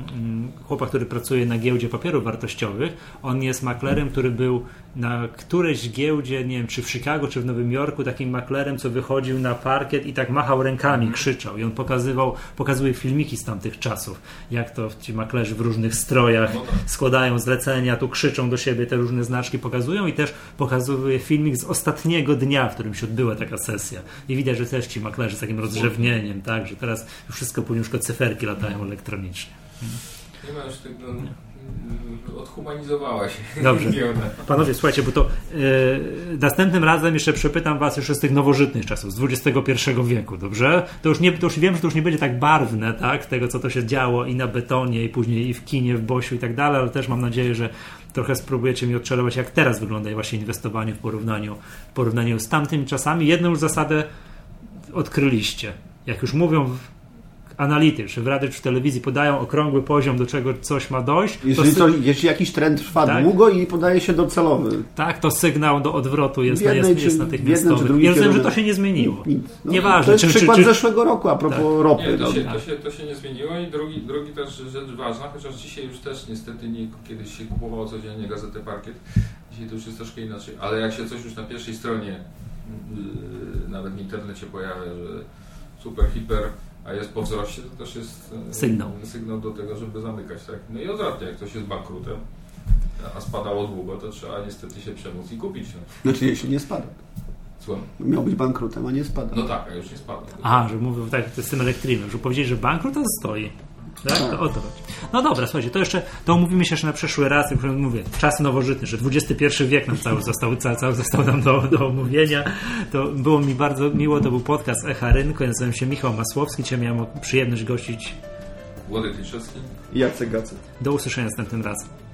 Speaker 1: chłopak, który pracuje na giełdzie papierów wartościowych. On jest maklerem, który był na którejś giełdzie, nie wiem, czy w Chicago, czy w Nowym Jorku, takim maklerem, co wychodził na parkiet i tak machał rękami, krzyczał. I on pokazuje filmiki z tamtych czasów, jak to ci maklerzy w różnych strojach składają zlecenia, tu krzyczą do siebie, te różne znaczki pokazują i też pokazuje filmik z ostatniego dnia, w którym się odbyła taka sesja. I widać, że też ci maklerzy z takim rozrzewnieniem, tak, że teraz już wszystko tylko cyferki latają elektronicznie.
Speaker 2: Nie ma już tego... Odhumanizowała się.
Speaker 1: Dobrze. Panowie, słuchajcie, bo to następnym razem jeszcze przepytam was jeszcze z tych nowożytnych czasów, z XXI wieku, dobrze? To już wiem, że to już nie będzie tak barwne, tak? Tego, co to się działo i na betonie, i później i w kinie, w Bosiu i tak dalej, ale też mam nadzieję, że trochę spróbujecie mi odczarować, jak teraz wygląda właśnie inwestowanie w porównaniu z tamtymi czasami. Jedną już zasadę odkryliście. Jak już mówią analityk, czy w radiu, czy w telewizji podają okrągły poziom, do czego coś ma dojść.
Speaker 3: Jeśli jakiś trend trwa długo i podaje się docelowy.
Speaker 1: Tak, to sygnał do odwrotu jest natychmiastowy. Ja rozumiem, że to się nie zmieniło. Nieważne.
Speaker 3: To jest przykład zeszłego roku a propos ropy.
Speaker 2: To się nie zmieniło i drugi też rzecz ważna, chociaż dzisiaj już też niestety kiedyś się kupowało codziennie gazetę Parkiet. Dzisiaj to już jest troszkę inaczej. Ale jak się coś już na pierwszej stronie nawet w internecie pojawia, że super, hiper, a jest po wzroście, to też jest sygnał do tego, żeby zamykać. Tak? No i odwrotnie, jak ktoś jest bankrutem, a spadało długo, to trzeba niestety się przemóc i kupić. No.
Speaker 3: Znaczy, jeśli nie spada.
Speaker 2: Słucham?
Speaker 3: Miał być bankrutem, a nie spada.
Speaker 2: No tak, a już nie spada.
Speaker 1: Że mówię tak, to jest z tym elektrycznym, że powiedzieli, że bankrut, a stoi. Tak? To o to chodzi. No dobra, słuchajcie, to omówimy się jeszcze na przyszły raz, jak mówię, czasy nowożytne, że XXI wiek nam cały został nam do omówienia. To było mi bardzo miło, to był podcast Echa Rynku. Ja nazywam się Michał Masłowski, dzisiaj miałem przyjemność gościć
Speaker 2: Władek Liszewski
Speaker 3: i Jacek Gacet.
Speaker 1: Do usłyszenia następnym razem.